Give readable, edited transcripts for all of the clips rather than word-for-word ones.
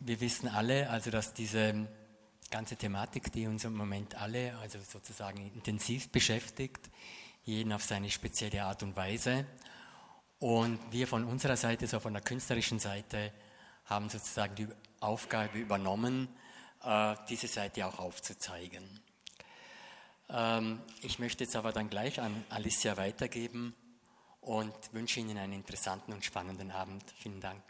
Wir wissen alle, also dass diese ganze Thematik, die uns im Moment alle, also sozusagen intensiv beschäftigt, jeden auf seine spezielle Art und Weise. Und wir von unserer Seite, so von der künstlerischen Seite, haben sozusagen die Aufgabe übernommen, diese Seite auch aufzuzeigen. Ich möchte jetzt aber dann gleich an Alicia weitergeben und wünsche Ihnen einen interessanten und spannenden Abend. Vielen Dank.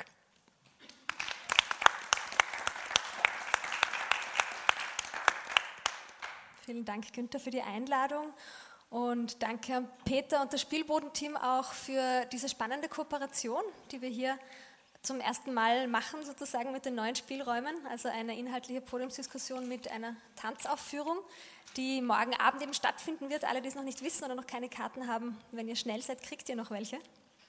Vielen Dank, Günther, für die Einladung und danke an Peter und das Spielbodenteam auch für diese spannende Kooperation, die wir hier zum ersten Mal machen, sozusagen mit den neuen Spielräumen, also eine inhaltliche Podiumsdiskussion mit einer Tanzaufführung, die morgen Abend eben stattfinden wird. Alle, die es noch nicht wissen oder noch keine Karten haben, wenn ihr schnell seid, kriegt ihr noch welche.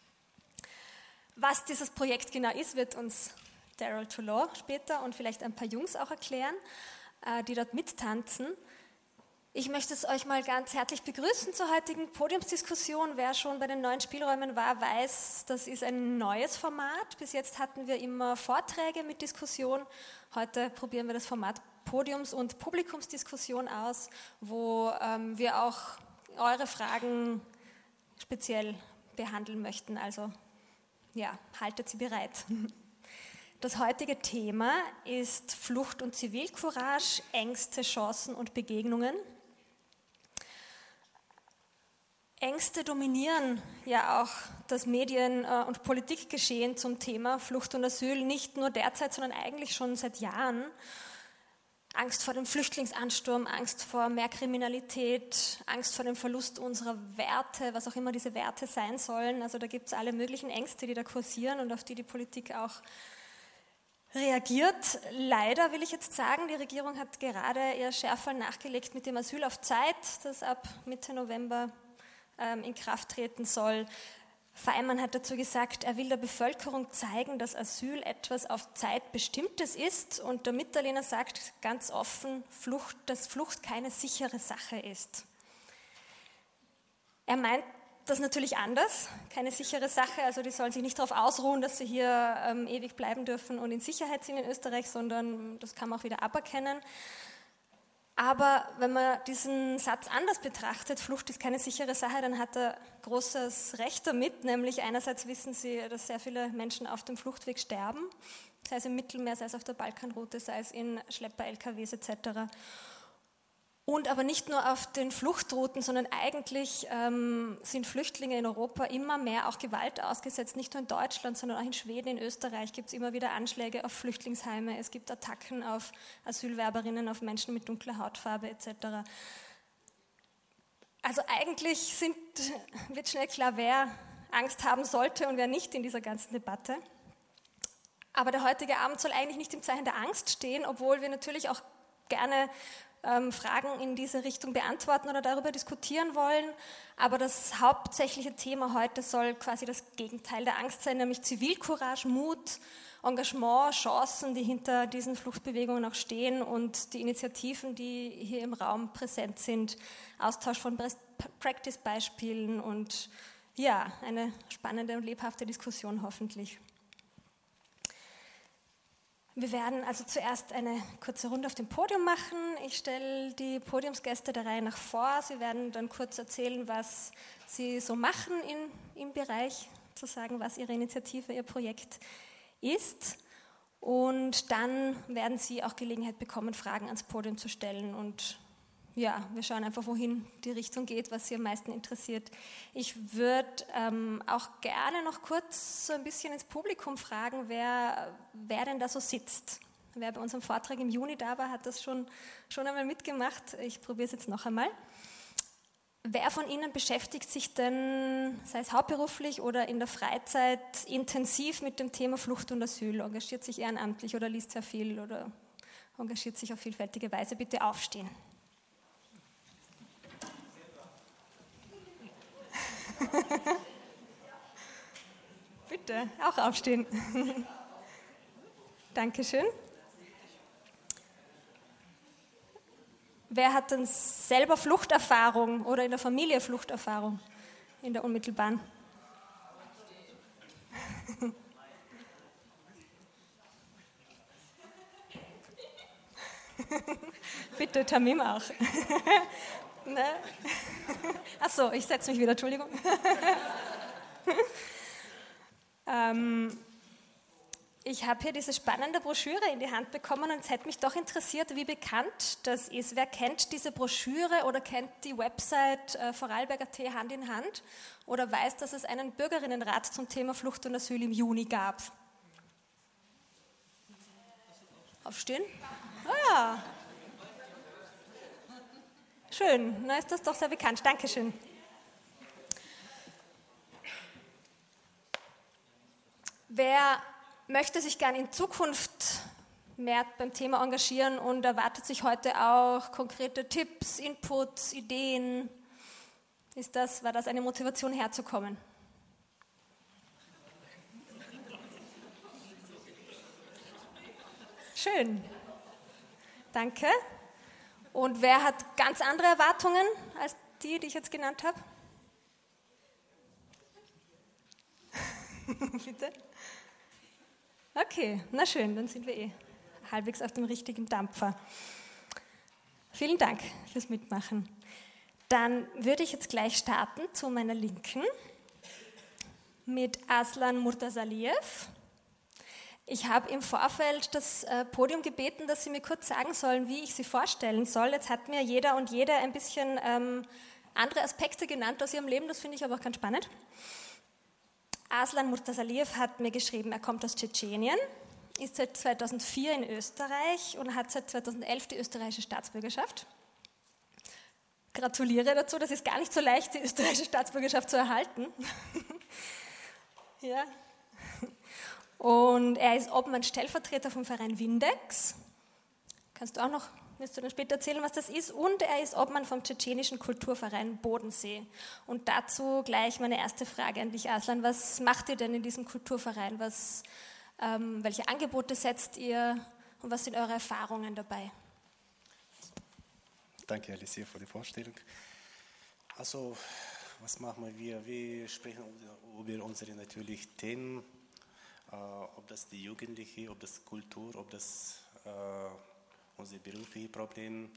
Was dieses Projekt genau ist, wird uns Daryl Tulloh später und vielleicht ein paar Jungs auch erklären, die dort mittanzen. Ich möchte es euch mal ganz herzlich begrüßen zur heutigen Podiumsdiskussion. Wer schon bei den neuen Spielräumen war, weiß, das ist ein neues Format. Bis jetzt hatten wir immer Vorträge mit Diskussion. Heute probieren wir das Format Podiums- und Publikumsdiskussion aus, wo wir auch eure Fragen speziell behandeln möchten. Also ja, haltet sie bereit. Das heutige Thema ist Flucht und Zivilcourage, Ängste, Chancen und Begegnungen. Ängste dominieren ja auch das Medien- und Politikgeschehen zum Thema Flucht und Asyl, nicht nur derzeit, sondern eigentlich schon seit Jahren. Angst vor dem Flüchtlingsansturm, Angst vor mehr Kriminalität, Angst vor dem Verlust unserer Werte, was auch immer diese Werte sein sollen. Also da gibt es alle möglichen Ängste, die da kursieren und auf die die Politik auch reagiert. Leider will ich jetzt sagen, die Regierung hat gerade ihr Schärferl nachgelegt mit dem Asyl auf Zeit, das ab Mitte November in Kraft treten soll. Faymann hat dazu gesagt, er will der Bevölkerung zeigen, dass Asyl etwas auf Zeit Bestimmtes ist und der Mitterlehner sagt ganz offen, dass Flucht keine sichere Sache ist. Er meint das natürlich anders, keine sichere Sache, also die sollen sich nicht darauf ausruhen, dass sie hier ewig bleiben dürfen und in Sicherheit sind in Österreich, sondern das kann man auch wieder aberkennen. Aber wenn man diesen Satz anders betrachtet, Flucht ist keine sichere Sache, dann hat er großes Recht damit, nämlich einerseits wissen Sie, dass sehr viele Menschen auf dem Fluchtweg sterben, sei es im Mittelmeer, sei es auf der Balkanroute, sei es in Schlepper-LKWs etc. Und aber nicht nur auf den Fluchtrouten, sondern eigentlich sind Flüchtlinge in Europa immer mehr auch Gewalt ausgesetzt, nicht nur in Deutschland, sondern auch in Schweden, in Österreich gibt es immer wieder Anschläge auf Flüchtlingsheime, es gibt Attacken auf Asylwerberinnen, auf Menschen mit dunkler Hautfarbe etc. Also eigentlich wird schnell klar, wer Angst haben sollte und wer nicht in dieser ganzen Debatte. Aber der heutige Abend soll eigentlich nicht im Zeichen der Angst stehen, obwohl wir natürlich auch gerne Fragen in diese Richtung beantworten oder darüber diskutieren wollen. Aber das hauptsächliche Thema heute soll quasi das Gegenteil der Angst sein, nämlich Zivilcourage, Mut, Engagement, Chancen, die hinter diesen Fluchtbewegungen auch stehen und die Initiativen, die hier im Raum präsent sind, Austausch von Practice-Beispielen und ja, eine spannende und lebhafte Diskussion hoffentlich. Wir werden also zuerst eine kurze Runde auf dem Podium machen. Ich stelle die Podiumsgäste der Reihe nach vor. Sie werden dann kurz erzählen, was sie so machen im Bereich, zu sagen, was ihre Initiative, ihr Projekt ist. Und dann werden Sie auch Gelegenheit bekommen, Fragen ans Podium zu stellen. Und ja, wir schauen einfach, wohin die Richtung geht, was Sie am meisten interessiert. Ich würde auch gerne noch kurz so ein bisschen ins Publikum fragen, wer denn da so sitzt. Wer bei unserem Vortrag im Juni da war, hat das schon einmal mitgemacht. Ich probiere es jetzt noch einmal. Wer von Ihnen beschäftigt sich denn, sei es hauptberuflich oder in der Freizeit, intensiv mit dem Thema Flucht und Asyl, engagiert sich ehrenamtlich oder liest sehr viel oder engagiert sich auf vielfältige Weise? Bitte aufstehen. Bitte, auch aufstehen. Dankeschön. Wer hat denn selber Fluchterfahrung oder in der Familie Fluchterfahrung in der unmittelbaren? Bitte, Tamim auch. Ne? Achso, ich setze mich wieder, Entschuldigung. Ich habe hier diese spannende Broschüre in die Hand bekommen und es hätte mich doch interessiert, wie bekannt das ist. Wer kennt diese Broschüre oder kennt die Website Vorarlberg.at Hand in Hand oder weiß, dass es einen Bürgerinnenrat zum Thema Flucht und Asyl im Juni gab? Aufstehen? Ah ja. Schön, na ist das doch sehr bekannt. Dankeschön. Wer möchte sich gern in Zukunft mehr beim Thema engagieren und erwartet sich heute auch konkrete Tipps, Inputs, Ideen? War das eine Motivation herzukommen? Schön. Danke. Und wer hat ganz andere Erwartungen als die ich jetzt genannt habe? Bitte? Okay, na schön, dann sind wir halbwegs auf dem richtigen Dampfer. Vielen Dank fürs Mitmachen. Dann würde ich jetzt gleich starten zu meiner Linken mit Aslan Murtasaliev. Ich habe im Vorfeld das Podium gebeten, dass Sie mir kurz sagen sollen, wie ich Sie vorstellen soll. Jetzt hat mir jeder und jede ein bisschen andere Aspekte genannt aus ihrem Leben, das finde ich aber auch ganz spannend. Aslan Murtasaliev hat mir geschrieben, er kommt aus Tschetschenien, ist seit 2004 in Österreich und hat seit 2011 die österreichische Staatsbürgerschaft. Gratuliere dazu, das ist gar nicht so leicht, die österreichische Staatsbürgerschaft zu erhalten. Ja. Und er ist Obmann-Stellvertreter vom Verein Windex. Wirst du dann später erzählen, was das ist. Und er ist Obmann vom tschetschenischen Kulturverein Bodensee. Und dazu gleich meine erste Frage an dich, Aslan. Was macht ihr denn in diesem Kulturverein? Welche Angebote setzt ihr und was sind eure Erfahrungen dabei? Danke, Alicia, für die Vorstellung. Also, was machen wir? Wir sprechen über unsere natürlichen Themen, ob das die Jugendliche, ob das Kultur, ob das unsere beruflichen Probleme.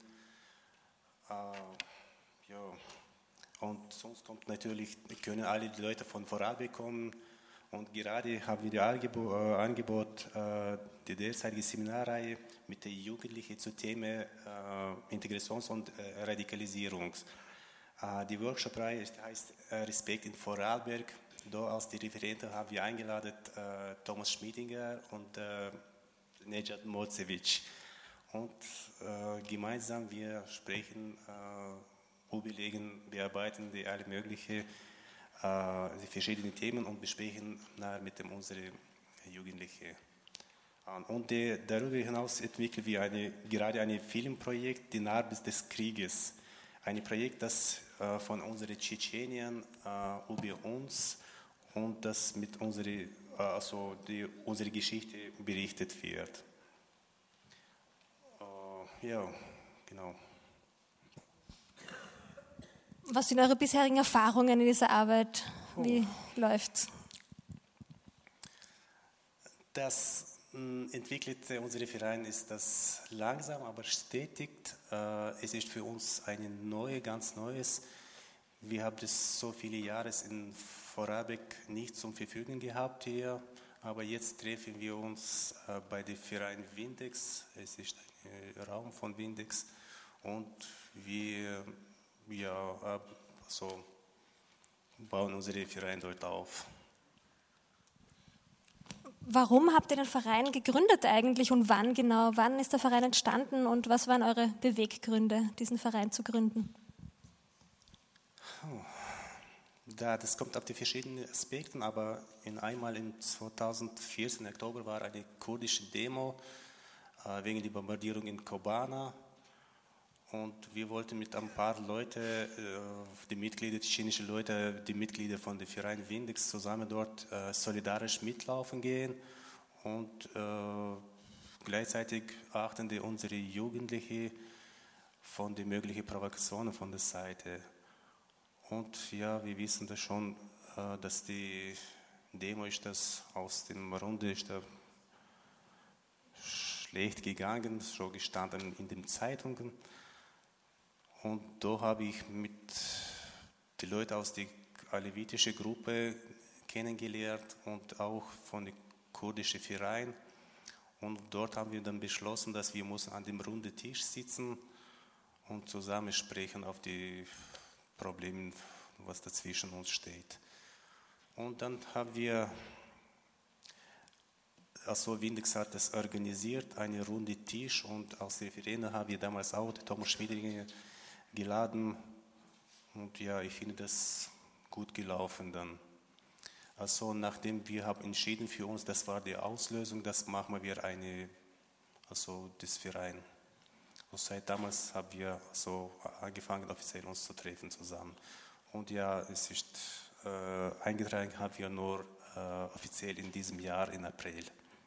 Ja. Und sonst kommt natürlich, können alle die Leute von Vorarlberg kommen. Und gerade haben wir das Angebot, die derzeitige Seminarreihe mit den Jugendlichen zu Themen Integrations- und Radikalisierung. Die Workshop-Reihe heißt Respekt in Vorarlberg. Da als die Referenten haben wir eingeladen Thomas Schmiedinger und Nejat Mocevic. Und gemeinsam wir sprechen, überlegen, bearbeiten die alle möglichen die verschiedenen Themen und besprechen mit unseren Jugendlichen. Und darüber hinaus entwickeln wir gerade ein Filmprojekt, Die Narbe des Krieges. Ein Projekt, das von unseren Tschetschenien über uns und das mit unsere Geschichte berichtet wird. Ja, genau. Was sind eure bisherigen Erfahrungen in dieser Arbeit? Wie läuft's? Das entwickelte unser Verein ist das langsam, aber stetig. Es ist für uns ganz Neues. Wir haben das so viele Jahre in Vorarlberg nicht zur Verfügung gehabt hier, aber jetzt treffen wir uns bei dem Verein Windex. Es ist ein Raum von Windex und wir bauen unseren Verein dort auf. Warum habt ihr den Verein gegründet eigentlich und wann genau? Wann ist der Verein entstanden und was waren eure Beweggründe, diesen Verein zu gründen? Das kommt auf die verschiedenen Aspekte, aber einmal im 2014 Oktober war eine kurdische Demo wegen der Bombardierung in Kobana. Und wir wollten mit ein paar Leuten, tschetschenische Leute, die Mitglieder von dem Verein Windex zusammen dort solidarisch mitlaufen gehen. Und gleichzeitig achten unsere Jugendlichen von den möglichen Provokationen von der Seite. Und ja, wir wissen das schon, dass die Demo ist das aus dem Runde ist der schlecht gegangen, schon gestanden in den Zeitungen. Und da habe ich mit den Leuten aus der alevitischen Gruppe kennengelernt und auch von der kurdischen Verein. Und dort haben wir dann beschlossen, dass wir müssen an dem runden Tisch sitzen und zusammen sprechen auf die Probleme, was dazwischen uns steht. Und dann haben wir, also wie gesagt, das organisiert, einen runden Tisch, und aus der Verein haben wir damals auch Thomas Schwedringer geladen. Und ja, ich finde das gut gelaufen dann. Also nachdem wir haben entschieden für uns, das war die Auslösung, das machen wir das Verein. Und seit damals haben wir so angefangen, offiziell uns zu treffen zusammen. Und ja, es ist eingetragen haben wir nur offiziell in diesem Jahr im April.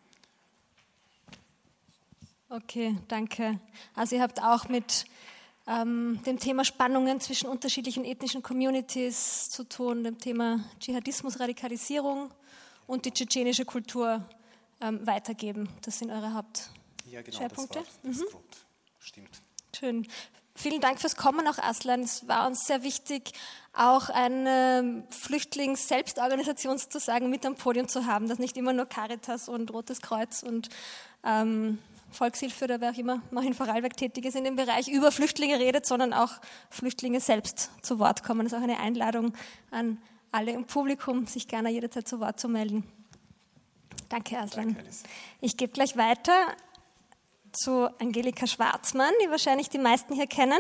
Okay, danke. Also ihr habt auch mit dem Thema Spannungen zwischen unterschiedlichen ethnischen Communities zu tun, dem Thema Dschihadismus, Radikalisierung und die tschetschenische Kultur weitergeben. Das sind eure Hauptschwerpunkte. Ja, genau, das war das Grund. Stimmt. Schön. Vielen Dank fürs Kommen auch, Aslan. Es war uns sehr wichtig, auch eine Flüchtlings-Selbstorganisation sozusagen mit am Podium zu haben, dass nicht immer nur Caritas und Rotes Kreuz und Volkshilfe oder wer auch immer noch in Vorarlberg tätig ist in dem Bereich über Flüchtlinge redet, sondern auch Flüchtlinge selbst zu Wort kommen. Das ist auch eine Einladung an alle im Publikum, sich gerne jederzeit zu Wort zu melden. Danke, Aslan. Danke, Alice. Ich gebe gleich weiter zu Angelika Schwarzmann, die wahrscheinlich die meisten hier kennen.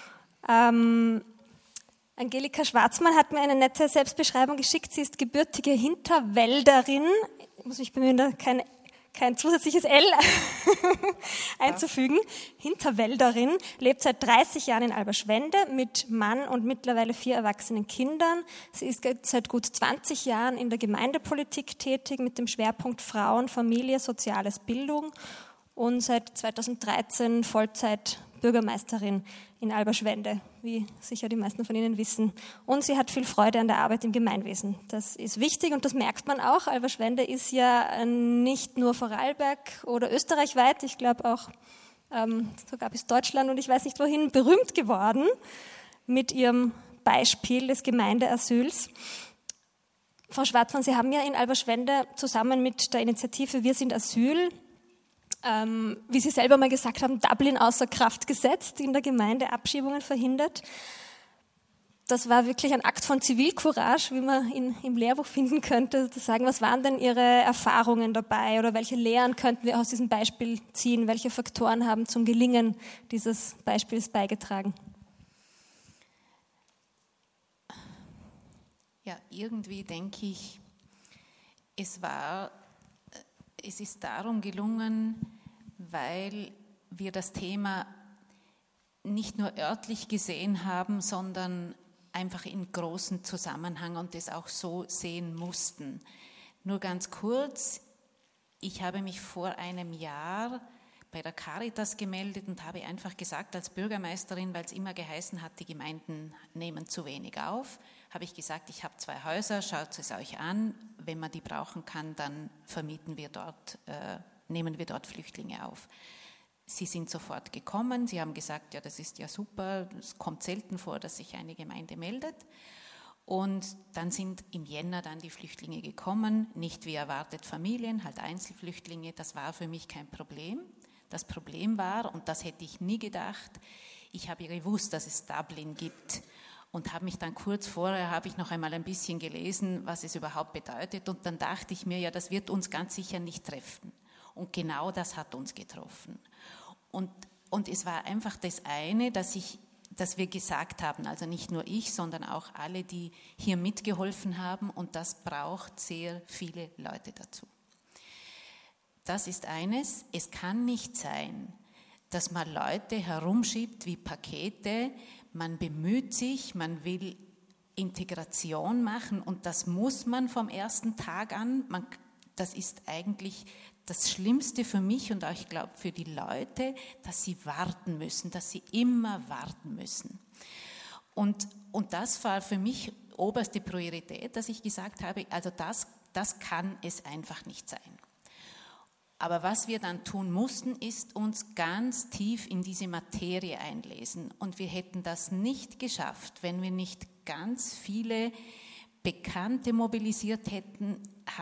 Angelika Schwarzmann hat mir eine nette Selbstbeschreibung geschickt. Sie ist gebürtige Hinterwälderin. Ich muss mich bemühen, da kein zusätzliches L einzufügen. Hinterwälderin, lebt seit 30 Jahren in Alberschwende mit Mann und mittlerweile 4 erwachsenen Kindern. Sie ist seit gut 20 Jahren in der Gemeindepolitik tätig mit dem Schwerpunkt Frauen, Familie, Soziales, Bildung und seit 2013 Vollzeit Bürgermeisterin in Alberschwende, wie sicher die meisten von Ihnen wissen. Und sie hat viel Freude an der Arbeit im Gemeinwesen. Das ist wichtig und das merkt man auch. Alberschwende ist ja nicht nur Vorarlberg oder österreichweit, ich glaube auch sogar bis Deutschland und ich weiß nicht wohin, berühmt geworden mit ihrem Beispiel des Gemeindeasyls. Frau Schwarzmann, Sie haben ja in Alberschwende zusammen mit der Initiative Wir sind Asyl, wie Sie selber mal gesagt haben, Dublin außer Kraft gesetzt, in der Gemeinde Abschiebungen verhindert. Das war wirklich ein Akt von Zivilcourage, wie man im Lehrbuch finden könnte, sozusagen. Was waren denn Ihre Erfahrungen dabei oder welche Lehren könnten wir aus diesem Beispiel ziehen? Welche Faktoren haben zum Gelingen dieses Beispiels beigetragen? Ja, irgendwie denke ich, es ist darum gelungen, weil wir das Thema nicht nur örtlich gesehen haben, sondern einfach in großen Zusammenhang und das auch so sehen mussten. Nur ganz kurz, ich habe mich vor einem Jahr bei der Caritas gemeldet und habe einfach gesagt als Bürgermeisterin, weil es immer geheißen hat, die Gemeinden nehmen zu wenig auf, habe ich gesagt, ich habe 2 Häuser, schaut es euch an, wenn man die brauchen kann, dann nehmen wir dort Flüchtlinge auf. Sie sind sofort gekommen, sie haben gesagt, ja, das ist ja super, es kommt selten vor, dass sich eine Gemeinde meldet. Und dann sind im Jänner dann die Flüchtlinge gekommen, nicht wie erwartet Familien, halt Einzelflüchtlinge, das war für mich kein Problem. Das Problem war, und das hätte ich nie gedacht, ich habe gewusst, dass es Dublin gibt und habe mich dann kurz vorher, habe ich noch einmal ein bisschen gelesen, was es überhaupt bedeutet und dann dachte ich mir, ja, das wird uns ganz sicher nicht treffen. Und genau das hat uns getroffen. Und es war einfach das eine, dass wir gesagt haben, also nicht nur ich, sondern auch alle, die hier mitgeholfen haben und das braucht sehr viele Leute dazu. Das ist eines, es kann nicht sein, dass man Leute herumschiebt wie Pakete, man bemüht sich, man will Integration machen und das muss man vom ersten Tag an, das ist eigentlich das Schlimmste für mich und auch, ich glaube, für die Leute, dass sie warten müssen, dass sie immer warten müssen. Und das war für mich oberste Priorität, dass ich gesagt habe, also das kann es einfach nicht sein. Aber was wir dann tun mussten, ist uns ganz tief in diese Materie einlesen. Und wir hätten das nicht geschafft, wenn wir nicht ganz viele Bekannte mobilisiert hätten,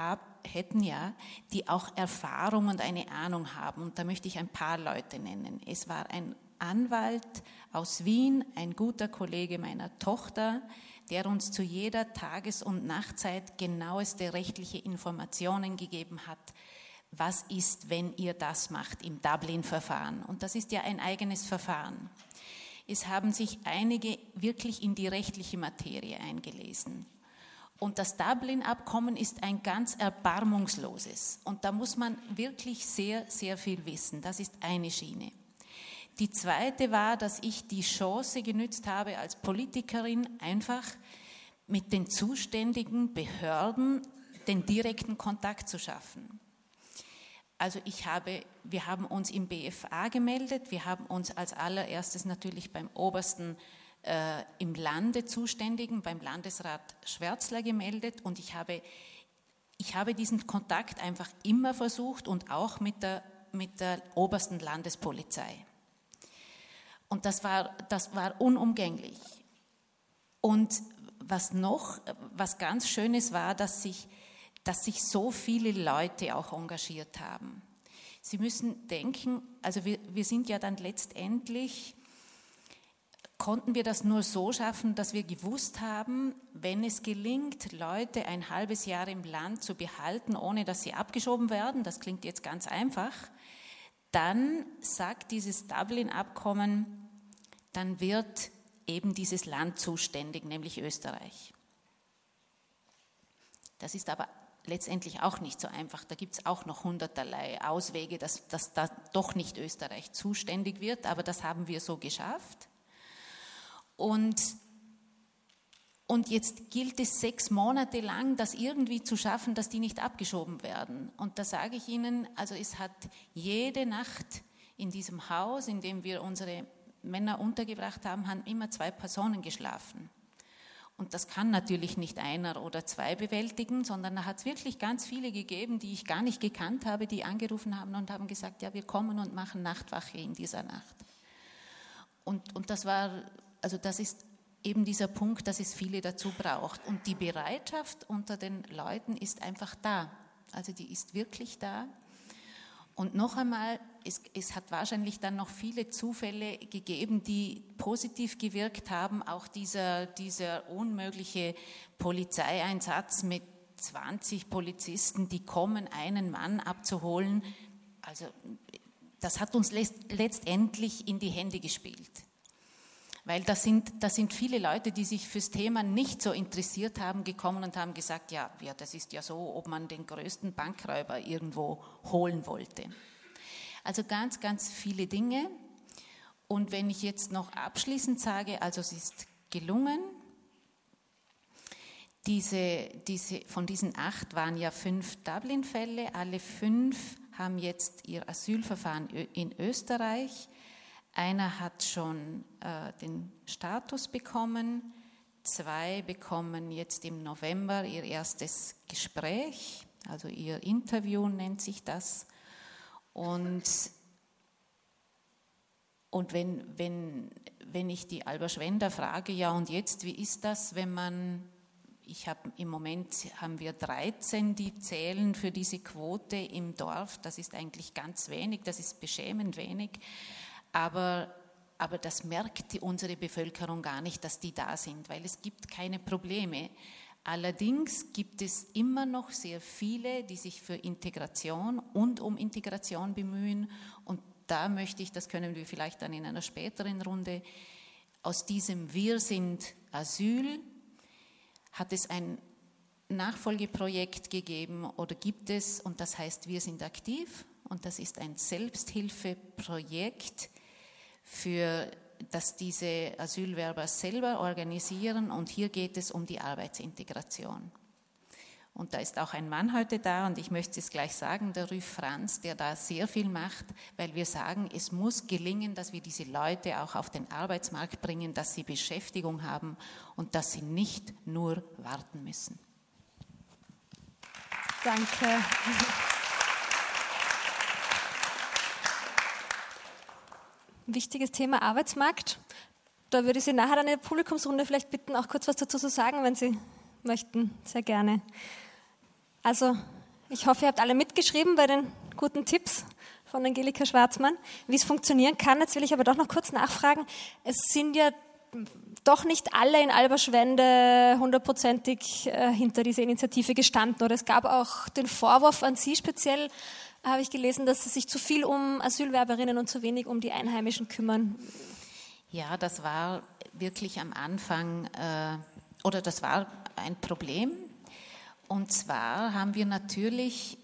die auch Erfahrung und eine Ahnung haben. Und da möchte ich ein paar Leute nennen. Es war ein Anwalt aus Wien, ein guter Kollege meiner Tochter, der uns zu jeder Tages- und Nachtzeit genaueste rechtliche Informationen gegeben hat. Was ist, wenn ihr das macht im Dublin-Verfahren? Und das ist ja ein eigenes Verfahren. Es haben sich einige wirklich in die rechtliche Materie eingelesen. Und das Dublin-Abkommen ist ein ganz erbarmungsloses. Und da muss man wirklich sehr, sehr viel wissen. Das ist eine Schiene. Die zweite war, dass ich die Chance genützt habe, als Politikerin einfach mit den zuständigen Behörden den direkten Kontakt zu schaffen. Also wir haben uns im BFA gemeldet, wir haben uns als allererstes natürlich beim obersten im Lande Zuständigen, beim Landesrat Schwärzler gemeldet und ich habe diesen Kontakt einfach immer versucht und auch mit der obersten Landespolizei. Und das war unumgänglich. Und was ganz Schönes war, dass sich so viele Leute auch engagiert haben. Sie müssen denken, also wir sind ja dann letztendlich, konnten wir das nur so schaffen, dass wir gewusst haben, wenn es gelingt, Leute ein halbes Jahr im Land zu behalten, ohne dass sie abgeschoben werden, das klingt jetzt ganz einfach, dann sagt dieses Dublin-Abkommen, dann wird eben dieses Land zuständig, nämlich Österreich. Das ist aber letztendlich auch nicht so einfach. Da gibt es auch noch hunderterlei Auswege, dass da doch nicht Österreich zuständig wird, aber das haben wir so geschafft. Und jetzt gilt es 6 Monate lang, das irgendwie zu schaffen, dass die nicht abgeschoben werden. Und da sage ich Ihnen, also es hat jede Nacht in diesem Haus, in dem wir unsere Männer untergebracht haben, haben immer 2 Personen geschlafen. Und das kann natürlich nicht einer oder 2 bewältigen, sondern da hat es wirklich ganz viele gegeben, die ich gar nicht gekannt habe, die angerufen haben und haben gesagt, ja, wir kommen und machen Nachtwache in dieser Nacht. Und das ist eben dieser Punkt, dass es viele dazu braucht. Und die Bereitschaft unter den Leuten ist einfach da. Also die ist wirklich da. Und noch einmal, es hat wahrscheinlich dann noch viele Zufälle gegeben, die positiv gewirkt haben. Auch dieser unmögliche Polizeieinsatz mit 20 Polizisten, die kommen, einen Mann abzuholen. Also das hat uns letztendlich in die Hände gespielt. Weil das sind viele Leute, die sich fürs Thema nicht so interessiert haben, gekommen und haben gesagt, ja, das ist ja so, ob man den größten Bankräuber irgendwo holen wollte. Also ganz, ganz viele Dinge. Und wenn ich jetzt noch abschließend sage, also es ist gelungen, von diesen 8 waren ja 5 Dublin-Fälle, alle 5 haben jetzt ihr Asylverfahren in Österreich. Einer hat schon den Status bekommen, 2 bekommen jetzt im November ihr erstes Gespräch, also ihr Interview nennt sich das. Und wenn ich die Alba Schwender frage, ja und jetzt, wie ist das, im Moment haben wir 13, die zählen für diese Quote im Dorf, das ist eigentlich ganz wenig, das ist beschämend wenig. Aber das merkt unsere Bevölkerung gar nicht, dass die da sind, weil es gibt keine Probleme. Allerdings gibt es immer noch sehr viele, die sich für Integration und um Integration bemühen. Und da möchte ich, das können wir vielleicht dann in einer späteren Runde, aus diesem Wir sind Asyl, hat es ein Nachfolgeprojekt gegeben oder gibt es, und das heißt Wir sind aktiv. Und das ist ein Selbsthilfeprojekt, dass diese Asylwerber selber organisieren und hier geht es um die Arbeitsintegration. Und da ist auch ein Mann heute da und ich möchte es gleich sagen, der Rüff Franz, der da sehr viel macht, weil wir sagen, es muss gelingen, dass wir diese Leute auch auf den Arbeitsmarkt bringen, dass sie Beschäftigung haben und dass sie nicht nur warten müssen. Danke. wichtiges Thema Arbeitsmarkt. Da würde ich Sie nachher in der Publikumsrunde vielleicht bitten, auch kurz was dazu zu sagen, wenn Sie möchten. Sehr gerne. Also, ich hoffe, ihr habt alle mitgeschrieben bei den guten Tipps von Angelika Schwarzmann. Wie es funktionieren kann, jetzt will ich aber doch noch kurz nachfragen. Es sind ja doch nicht alle in Alberschwende 100%ig hinter dieser Initiative gestanden. Oder es gab auch den Vorwurf an Sie speziell, habe ich gelesen, dass Sie sich zu viel um Asylwerberinnen und zu wenig um die Einheimischen kümmern. Ja, das war wirklich am Anfang, das war ein Problem. Und zwar haben wir natürlich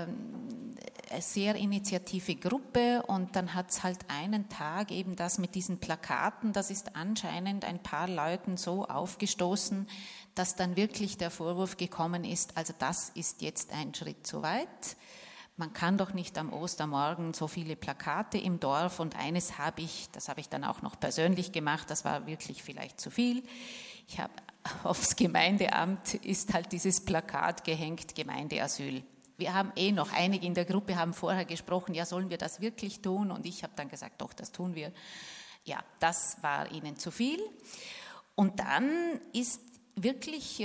eine sehr initiative Gruppe und dann hat es halt einen Tag eben das mit diesen Plakaten, das ist anscheinend ein paar Leuten so aufgestoßen, dass dann wirklich der Vorwurf gekommen ist, also das ist jetzt ein Schritt zu weit. Man kann doch nicht am Ostermorgen so viele Plakate im Dorf und eines das habe ich dann auch noch persönlich gemacht, das war wirklich vielleicht zu viel. Ich habe aufs Gemeindeamt ist halt dieses Plakat gehängt, Gemeindeasyl. Wir haben noch, einige in der Gruppe haben vorher gesprochen, ja, sollen wir das wirklich tun? Und ich habe dann gesagt, doch, das tun wir. Ja, das war ihnen zu viel. Und dann ist wirklich,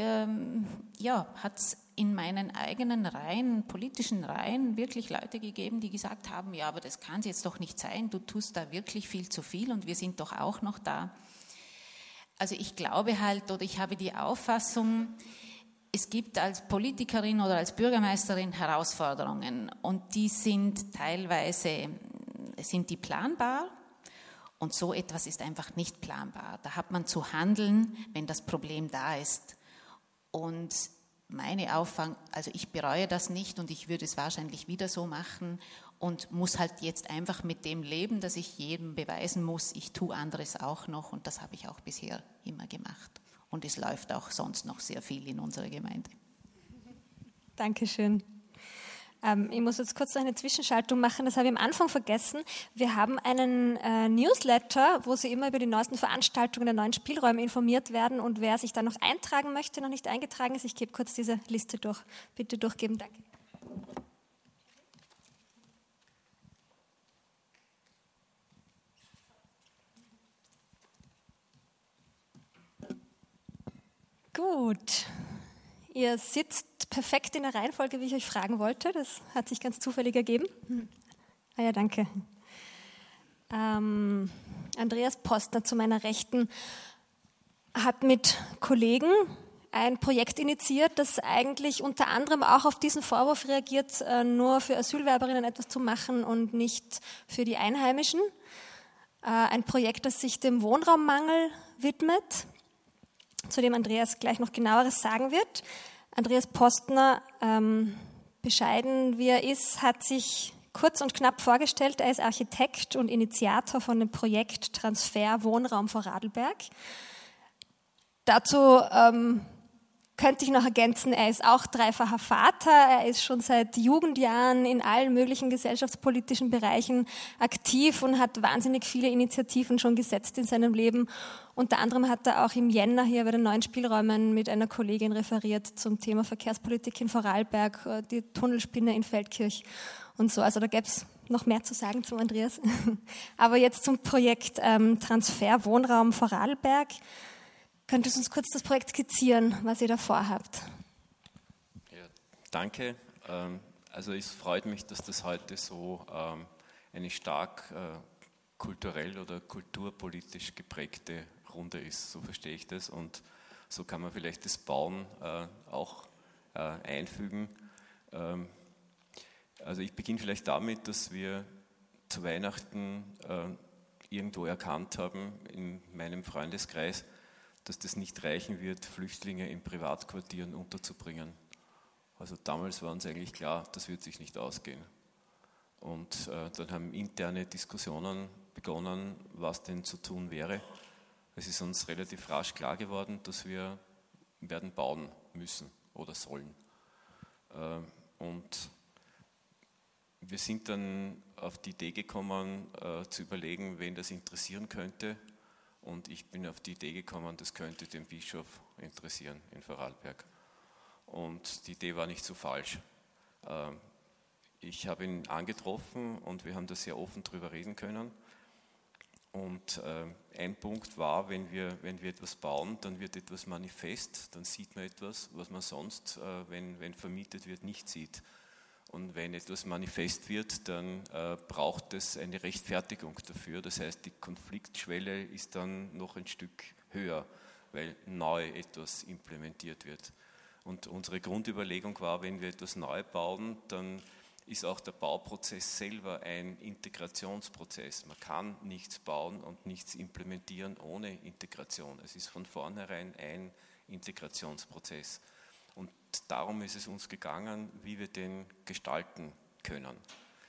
hat es in meinen eigenen Reihen, politischen Reihen, wirklich Leute gegeben, die gesagt haben, ja, aber das kann es jetzt doch nicht sein, du tust da wirklich viel zu viel und wir sind doch auch noch da. Also ich glaube halt, oder ich habe die Auffassung, es gibt als Politikerin oder als Bürgermeisterin Herausforderungen und die sind teilweise, sind die planbar und so etwas ist einfach nicht planbar. Da hat man zu handeln, wenn das Problem da ist. Und meine Auffassung, also ich bereue das nicht und ich würde es wahrscheinlich wieder so machen und muss halt jetzt einfach mit dem leben, dass ich jedem beweisen muss, ich tue anderes auch noch und das habe ich auch bisher immer gemacht. Und es läuft auch sonst noch sehr viel in unserer Gemeinde. Dankeschön. Ich muss jetzt kurz noch eine Zwischenschaltung machen, das habe ich am Anfang vergessen. Wir haben einen Newsletter, wo Sie immer über die neuesten Veranstaltungen der neuen Spielräume informiert werden und wer sich da noch eintragen möchte, noch nicht eingetragen ist, ich gebe kurz diese Liste durch. Bitte durchgeben, danke. Gut. Ihr sitzt perfekt in der Reihenfolge, wie ich euch fragen wollte. Das hat sich ganz zufällig ergeben. Ah ja, danke. Andreas Postner zu meiner Rechten hat mit Kollegen ein Projekt initiiert, das eigentlich unter anderem auch auf diesen Vorwurf reagiert, nur für Asylwerberinnen etwas zu machen und nicht für die Einheimischen. Ein Projekt, das sich dem Wohnraummangel widmet, zu dem Andreas gleich noch genaueres sagen wird. Andreas Postner, bescheiden wie er ist, hat sich kurz und knapp vorgestellt. Er ist Architekt und Initiator von dem Projekt Transfer Wohnraum Vorarlberg. Dazu könnte ich noch ergänzen, er ist auch dreifacher Vater, er ist schon seit Jugendjahren in allen möglichen gesellschaftspolitischen Bereichen aktiv und hat wahnsinnig viele Initiativen schon gesetzt in seinem Leben. Unter anderem hat er auch im Jänner hier bei den neuen Spielräumen mit einer Kollegin referiert zum Thema Verkehrspolitik in Vorarlberg, die Tunnelspinne in Feldkirch und so. Also da gäbe es noch mehr zu sagen zum Andreas. Aber jetzt zum Projekt Transfer Wohnraum Vorarlberg. Könntest du uns kurz das Projekt skizzieren, was ihr da vorhabt? Ja, danke. Also es freut mich, dass das heute so eine stark kulturell oder kulturpolitisch geprägte Runde ist. So verstehe ich das und so kann man vielleicht das Bauen auch einfügen. Also ich beginne vielleicht damit, dass wir zu Weihnachten irgendwo erkannt haben in meinem Freundeskreis, dass das nicht reichen wird, Flüchtlinge in Privatquartieren unterzubringen. Also damals war uns eigentlich klar, das wird sich nicht ausgehen. Und dann haben interne Diskussionen begonnen, was denn zu tun wäre. Es ist uns relativ rasch klar geworden, dass wir werden bauen müssen oder sollen. Und wir sind dann auf die Idee gekommen, zu überlegen, wen das interessieren könnte. Und ich bin auf die Idee gekommen, das könnte den Bischof interessieren in Vorarlberg. Und die Idee war nicht so falsch. Ich habe ihn angetroffen und wir haben da sehr offen drüber reden können. Und ein Punkt war, wenn wir etwas bauen, dann wird etwas manifest, dann sieht man etwas, was man sonst, wenn vermietet wird, nicht sieht. Und wenn etwas manifest wird, dann braucht es eine Rechtfertigung dafür. Das heißt, die Konfliktschwelle ist dann noch ein Stück höher, weil neu etwas implementiert wird. Und unsere Grundüberlegung war, wenn wir etwas neu bauen, dann ist auch der Bauprozess selber ein Integrationsprozess. Man kann nichts bauen und nichts implementieren ohne Integration. Es ist von vornherein ein Integrationsprozess. Und darum ist es uns gegangen, wie wir den gestalten können.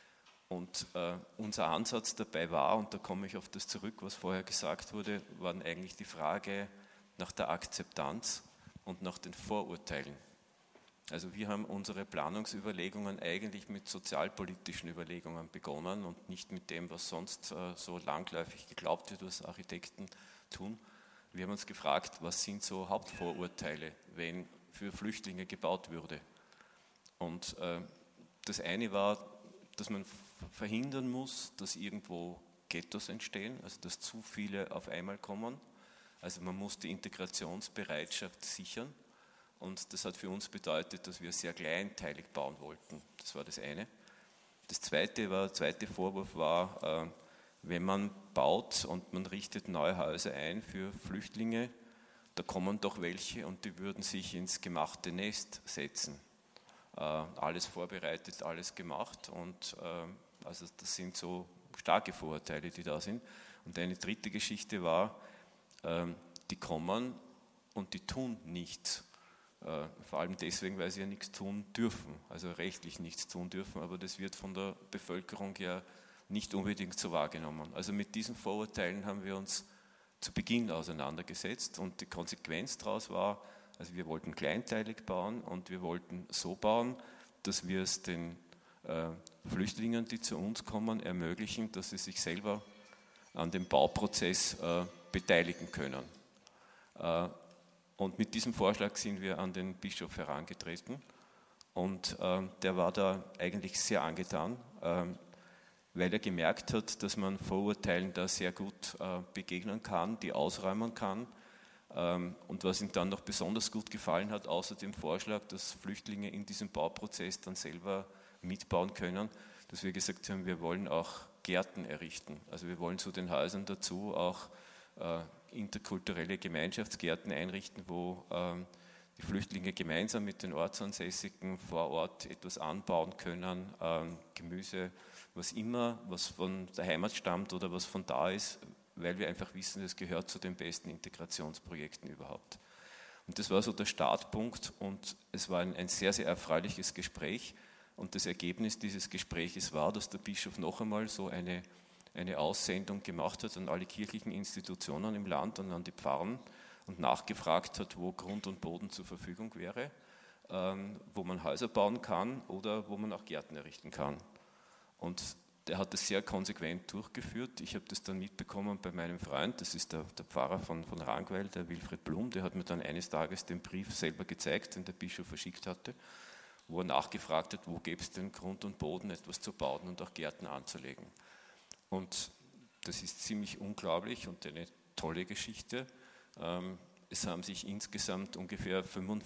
Und unser Ansatz dabei war, und da komme ich auf das zurück, was vorher gesagt wurde, waren eigentlich die Frage nach der Akzeptanz und nach den Vorurteilen. Also wir haben unsere Planungsüberlegungen eigentlich mit sozialpolitischen Überlegungen begonnen und nicht mit dem, was sonst so langläufig geglaubt wird, was Architekten tun. Wir haben uns gefragt, was sind so Hauptvorurteile, wenn für Flüchtlinge gebaut würde. Und das eine war, dass man verhindern muss, dass irgendwo Ghettos entstehen, also dass zu viele auf einmal kommen. Also man muss die Integrationsbereitschaft sichern. Und das hat für uns bedeutet, dass wir sehr kleinteilig bauen wollten. Das war das eine. Das zweite Vorwurf war, wenn man baut und man richtet neue Häuser ein für Flüchtlinge, da kommen doch welche und die würden sich ins gemachte Nest setzen. Alles vorbereitet, alles gemacht und also das sind so starke Vorurteile, die da sind. Und eine dritte Geschichte war, die kommen und die tun nichts. Vor allem deswegen, weil sie ja nichts tun dürfen, also rechtlich nichts tun dürfen, aber das wird von der Bevölkerung ja nicht unbedingt so wahrgenommen. Also mit diesen Vorurteilen haben wir uns zu Beginn auseinandergesetzt und die Konsequenz daraus war, also wir wollten kleinteilig bauen und wir wollten so bauen, dass wir es den Flüchtlingen, die zu uns kommen, ermöglichen, dass sie sich selber an dem Bauprozess beteiligen können. Und mit diesem Vorschlag sind wir an den Bischof herangetreten und der war da eigentlich sehr angetan, weil er gemerkt hat, dass man Vorurteilen da sehr gut begegnen kann, die ausräumen kann. Und was ihm dann noch besonders gut gefallen hat, außer dem Vorschlag, dass Flüchtlinge in diesem Bauprozess dann selber mitbauen können, dass wir gesagt haben, wir wollen auch Gärten errichten. Also wir wollen zu den Häusern dazu auch interkulturelle Gemeinschaftsgärten einrichten, wo die Flüchtlinge gemeinsam mit den Ortsansässigen vor Ort etwas anbauen können, Gemüse, was immer, was von der Heimat stammt oder was von da ist, weil wir einfach wissen, das gehört zu den besten Integrationsprojekten überhaupt. Und das war so der Startpunkt und es war ein sehr, sehr erfreuliches Gespräch und das Ergebnis dieses Gespräches war, dass der Bischof noch einmal so eine Aussendung gemacht hat an alle kirchlichen Institutionen im Land und an die Pfarren und nachgefragt hat, wo Grund und Boden zur Verfügung wäre, wo man Häuser bauen kann oder wo man auch Gärten errichten kann. Und der hat das sehr konsequent durchgeführt. Ich habe das dann mitbekommen bei meinem Freund, das ist der Pfarrer von Rangweil, der Wilfried Blum, der hat mir dann eines Tages den Brief selber gezeigt, den der Bischof verschickt hatte, wo er nachgefragt hat, wo gäbe es denn Grund und Boden, etwas zu bauen und auch Gärten anzulegen. Und das ist ziemlich unglaublich und eine tolle Geschichte. Es haben sich insgesamt ungefähr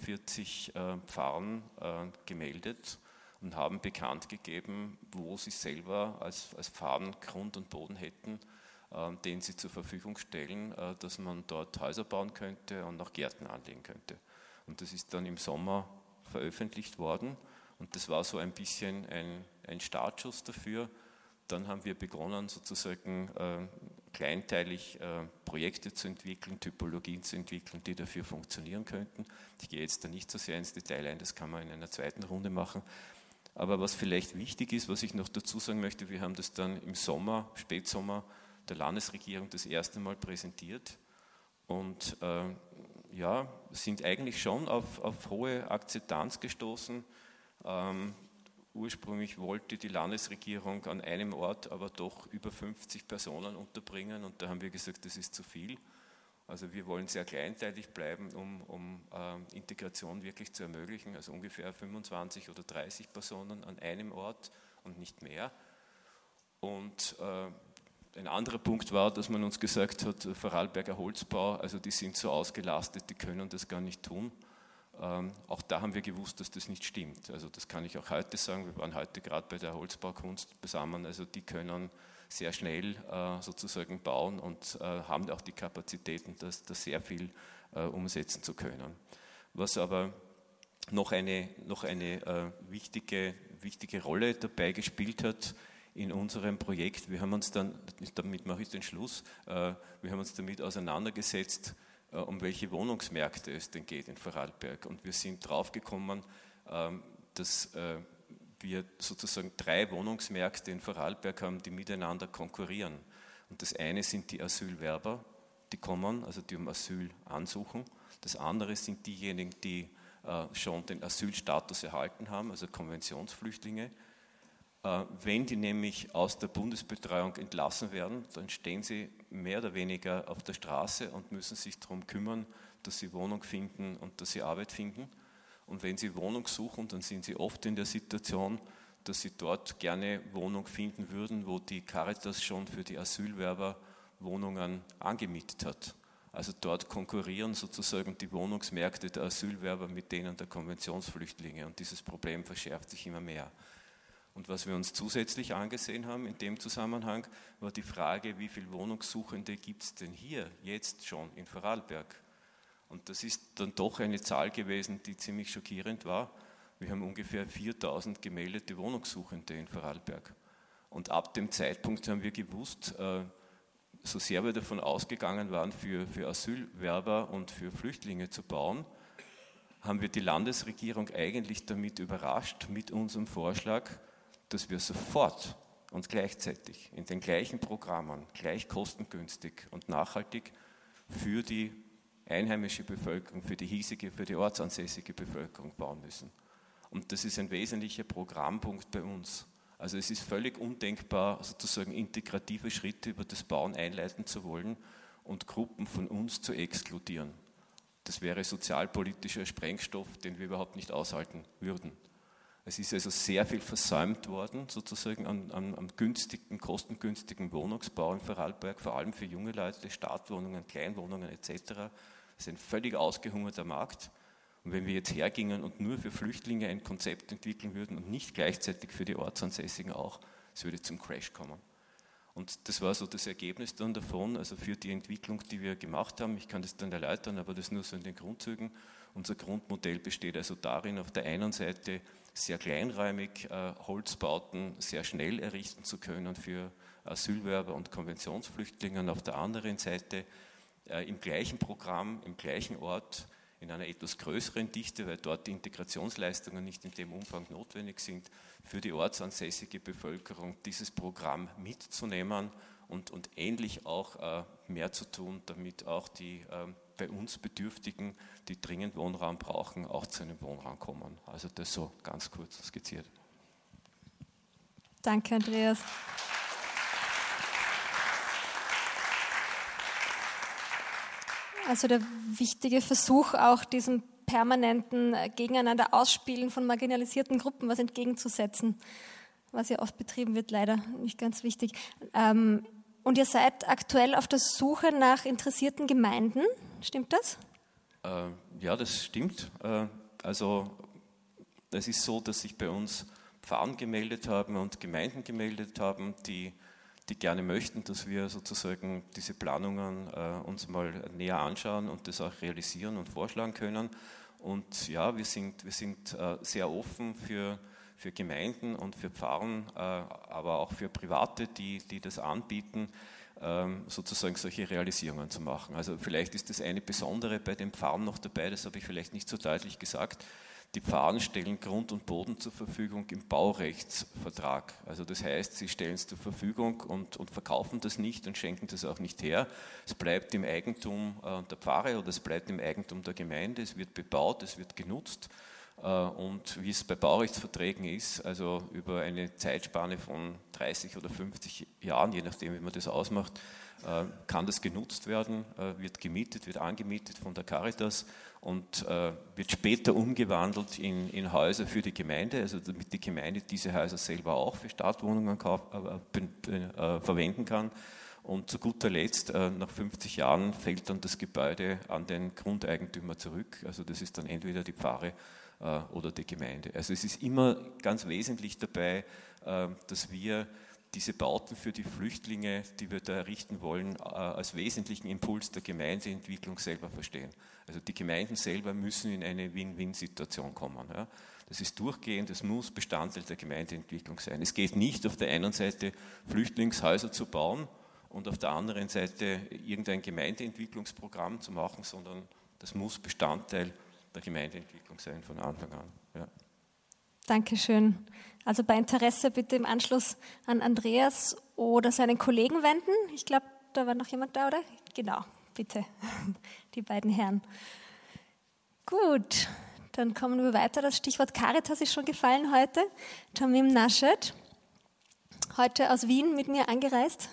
45 Pfarren gemeldet und haben bekannt gegeben, wo sie selber als Pfarren Grund und Boden hätten, den sie zur Verfügung stellen, dass man dort Häuser bauen könnte und auch Gärten anlegen könnte. Und das ist dann im Sommer veröffentlicht worden und das war so ein bisschen ein Startschuss dafür. Dann haben wir begonnen, sozusagen kleinteilig Projekte zu entwickeln, Typologien zu entwickeln, die dafür funktionieren könnten. Ich gehe jetzt da nicht so sehr ins Detail ein, das kann man in einer zweiten Runde machen. Aber was vielleicht wichtig ist, was ich noch dazu sagen möchte, wir haben das dann im Sommer, Spätsommer der Landesregierung das erste Mal präsentiert und sind eigentlich schon auf hohe Akzeptanz gestoßen. Ursprünglich wollte die Landesregierung an einem Ort aber doch über 50 Personen unterbringen und da haben wir gesagt, das ist zu viel. Also wir wollen sehr kleinteilig bleiben, um Integration wirklich zu ermöglichen, also ungefähr 25 oder 30 Personen an einem Ort und nicht mehr. Und Ein anderer Punkt war, dass man uns gesagt hat, Vorarlberger Holzbau, also die sind so ausgelastet, die können das gar nicht tun. Auch da haben wir gewusst, dass das nicht stimmt. Also das kann ich auch heute sagen. Wir waren heute gerade bei der Holzbaukunst beisammen. Also die können sehr schnell sozusagen bauen und haben auch die Kapazitäten, das sehr viel umsetzen zu können. Was aber noch eine wichtige Rolle dabei gespielt hat in unserem Projekt, wir haben uns dann, damit mache ich den Schluss, wir haben uns damit auseinandergesetzt, um welche Wohnungsmärkte es denn geht in Vorarlberg. Und wir sind draufgekommen, dass wir sozusagen 3 Wohnungsmärkte in Vorarlberg haben, die miteinander konkurrieren. Und das eine sind die Asylwerber, die kommen, also die um Asyl ansuchen. Das andere sind diejenigen, die schon den Asylstatus erhalten haben, also Konventionsflüchtlinge. Wenn die nämlich aus der Bundesbetreuung entlassen werden, dann stehen sie mehr oder weniger auf der Straße und müssen sich darum kümmern, dass sie Wohnung finden und dass sie Arbeit finden. Und wenn sie Wohnung suchen, dann sind sie oft in der Situation, dass sie dort gerne Wohnung finden würden, wo die Caritas schon für die Asylwerber Wohnungen angemietet hat. Also dort konkurrieren sozusagen die Wohnungsmärkte der Asylwerber mit denen der Konventionsflüchtlinge und dieses Problem verschärft sich immer mehr. Und was wir uns zusätzlich angesehen haben in dem Zusammenhang, war die Frage, wie viele Wohnungssuchende gibt es denn hier jetzt schon in Vorarlberg? Und das ist dann doch eine Zahl gewesen, die ziemlich schockierend war. Wir haben ungefähr 4.000 gemeldete Wohnungssuchende in Vorarlberg. Und ab dem Zeitpunkt haben wir gewusst, so sehr wir davon ausgegangen waren, für Asylwerber und für Flüchtlinge zu bauen, haben wir die Landesregierung eigentlich damit überrascht, mit unserem Vorschlag, dass wir sofort und gleichzeitig in den gleichen Programmen, gleich kostengünstig und nachhaltig für die einheimische Bevölkerung, für die hiesige, für die ortsansässige Bevölkerung bauen müssen. Und das ist ein wesentlicher Programmpunkt bei uns. Also es ist völlig undenkbar, sozusagen integrative Schritte über das Bauen einleiten zu wollen und Gruppen von uns zu exkludieren. Das wäre sozialpolitischer Sprengstoff, den wir überhaupt nicht aushalten würden. Es ist also sehr viel versäumt worden, sozusagen an günstigen, kostengünstigen Wohnungsbau in Vorarlberg, vor allem für junge Leute, Startwohnungen, Kleinwohnungen etc. Das ist ein völlig ausgehungerter Markt. Und wenn wir jetzt hergingen und nur für Flüchtlinge ein Konzept entwickeln würden und nicht gleichzeitig für die Ortsansässigen auch, es würde zum Crash kommen. Und das war so das Ergebnis dann davon, also für die Entwicklung, die wir gemacht haben. Ich kann das dann erläutern, aber das nur so in den Grundzügen. Unser Grundmodell besteht also darin, auf der einen Seite sehr kleinräumig Holzbauten sehr schnell errichten zu können für Asylwerber und Konventionsflüchtlinge und auf der anderen Seite im gleichen Programm, im gleichen Ort, in einer etwas größeren Dichte, weil dort die Integrationsleistungen nicht in dem Umfang notwendig sind, für die ortsansässige Bevölkerung dieses Programm mitzunehmen und ähnlich auch mehr zu tun, damit auch die bei uns Bedürftigen, die dringend Wohnraum brauchen, auch zu einem Wohnraum kommen. Also das so ganz kurz skizziert. Danke, Andreas. Also der wichtige Versuch, auch diesem permanenten Gegeneinander Ausspielen von marginalisierten Gruppen was entgegenzusetzen, was ja oft betrieben wird, leider nicht ganz wichtig. Und ihr seid aktuell auf der Suche nach interessierten Gemeinden, stimmt das? Ja, das stimmt. Also es ist so, dass sich bei uns Pfarren gemeldet haben und Gemeinden gemeldet haben, die gerne möchten, dass wir sozusagen diese Planungen uns mal näher anschauen und das auch realisieren und vorschlagen können. Und ja, wir sind sehr offen für Gemeinden und für Pfarren, aber auch für Private, die das anbieten, sozusagen solche Realisierungen zu machen. Also vielleicht ist das eine Besondere bei den Pfarren noch dabei, das habe ich vielleicht nicht so deutlich gesagt. Die Pfarren stellen Grund und Boden zur Verfügung im Baurechtsvertrag. Also das heißt, sie stellen es zur Verfügung und verkaufen das nicht und schenken das auch nicht her. Es bleibt im Eigentum der Pfarre oder es bleibt im Eigentum der Gemeinde, es wird bebaut, es wird genutzt Und wie es bei Baurechtsverträgen ist, also über eine Zeitspanne von 30 oder 50 Jahren, je nachdem, wie man das ausmacht, kann das genutzt werden, wird gemietet, wird angemietet von der Caritas und wird später umgewandelt in Häuser für die Gemeinde, also damit die Gemeinde diese Häuser selber auch für Stadtwohnungen verwenden kann. Und zu guter Letzt, nach 50 Jahren, fällt dann das Gebäude an den Grundeigentümer zurück. Also das ist dann entweder die Pfarre oder die Gemeinde. Also es ist immer ganz wesentlich dabei, dass wir diese Bauten für die Flüchtlinge, die wir da errichten wollen, als wesentlichen Impuls der Gemeindeentwicklung selber verstehen. Also die Gemeinden selber müssen in eine Win-Win-Situation kommen. Ja. Das ist durchgehend, das muss Bestandteil der Gemeindeentwicklung sein. Es geht nicht auf der einen Seite Flüchtlingshäuser zu bauen und auf der anderen Seite irgendein Gemeindeentwicklungsprogramm zu machen, sondern das muss Bestandteil der Gemeindeentwicklung sein von Anfang an. Ja. Dankeschön. Also bei Interesse bitte im Anschluss an Andreas oder seinen Kollegen wenden. Ich glaube, da war noch jemand da, oder? Genau, bitte, die beiden Herren. Gut, dann kommen wir weiter. Das Stichwort Caritas ist schon gefallen heute. Tamim Nashed, heute aus Wien mit mir angereist.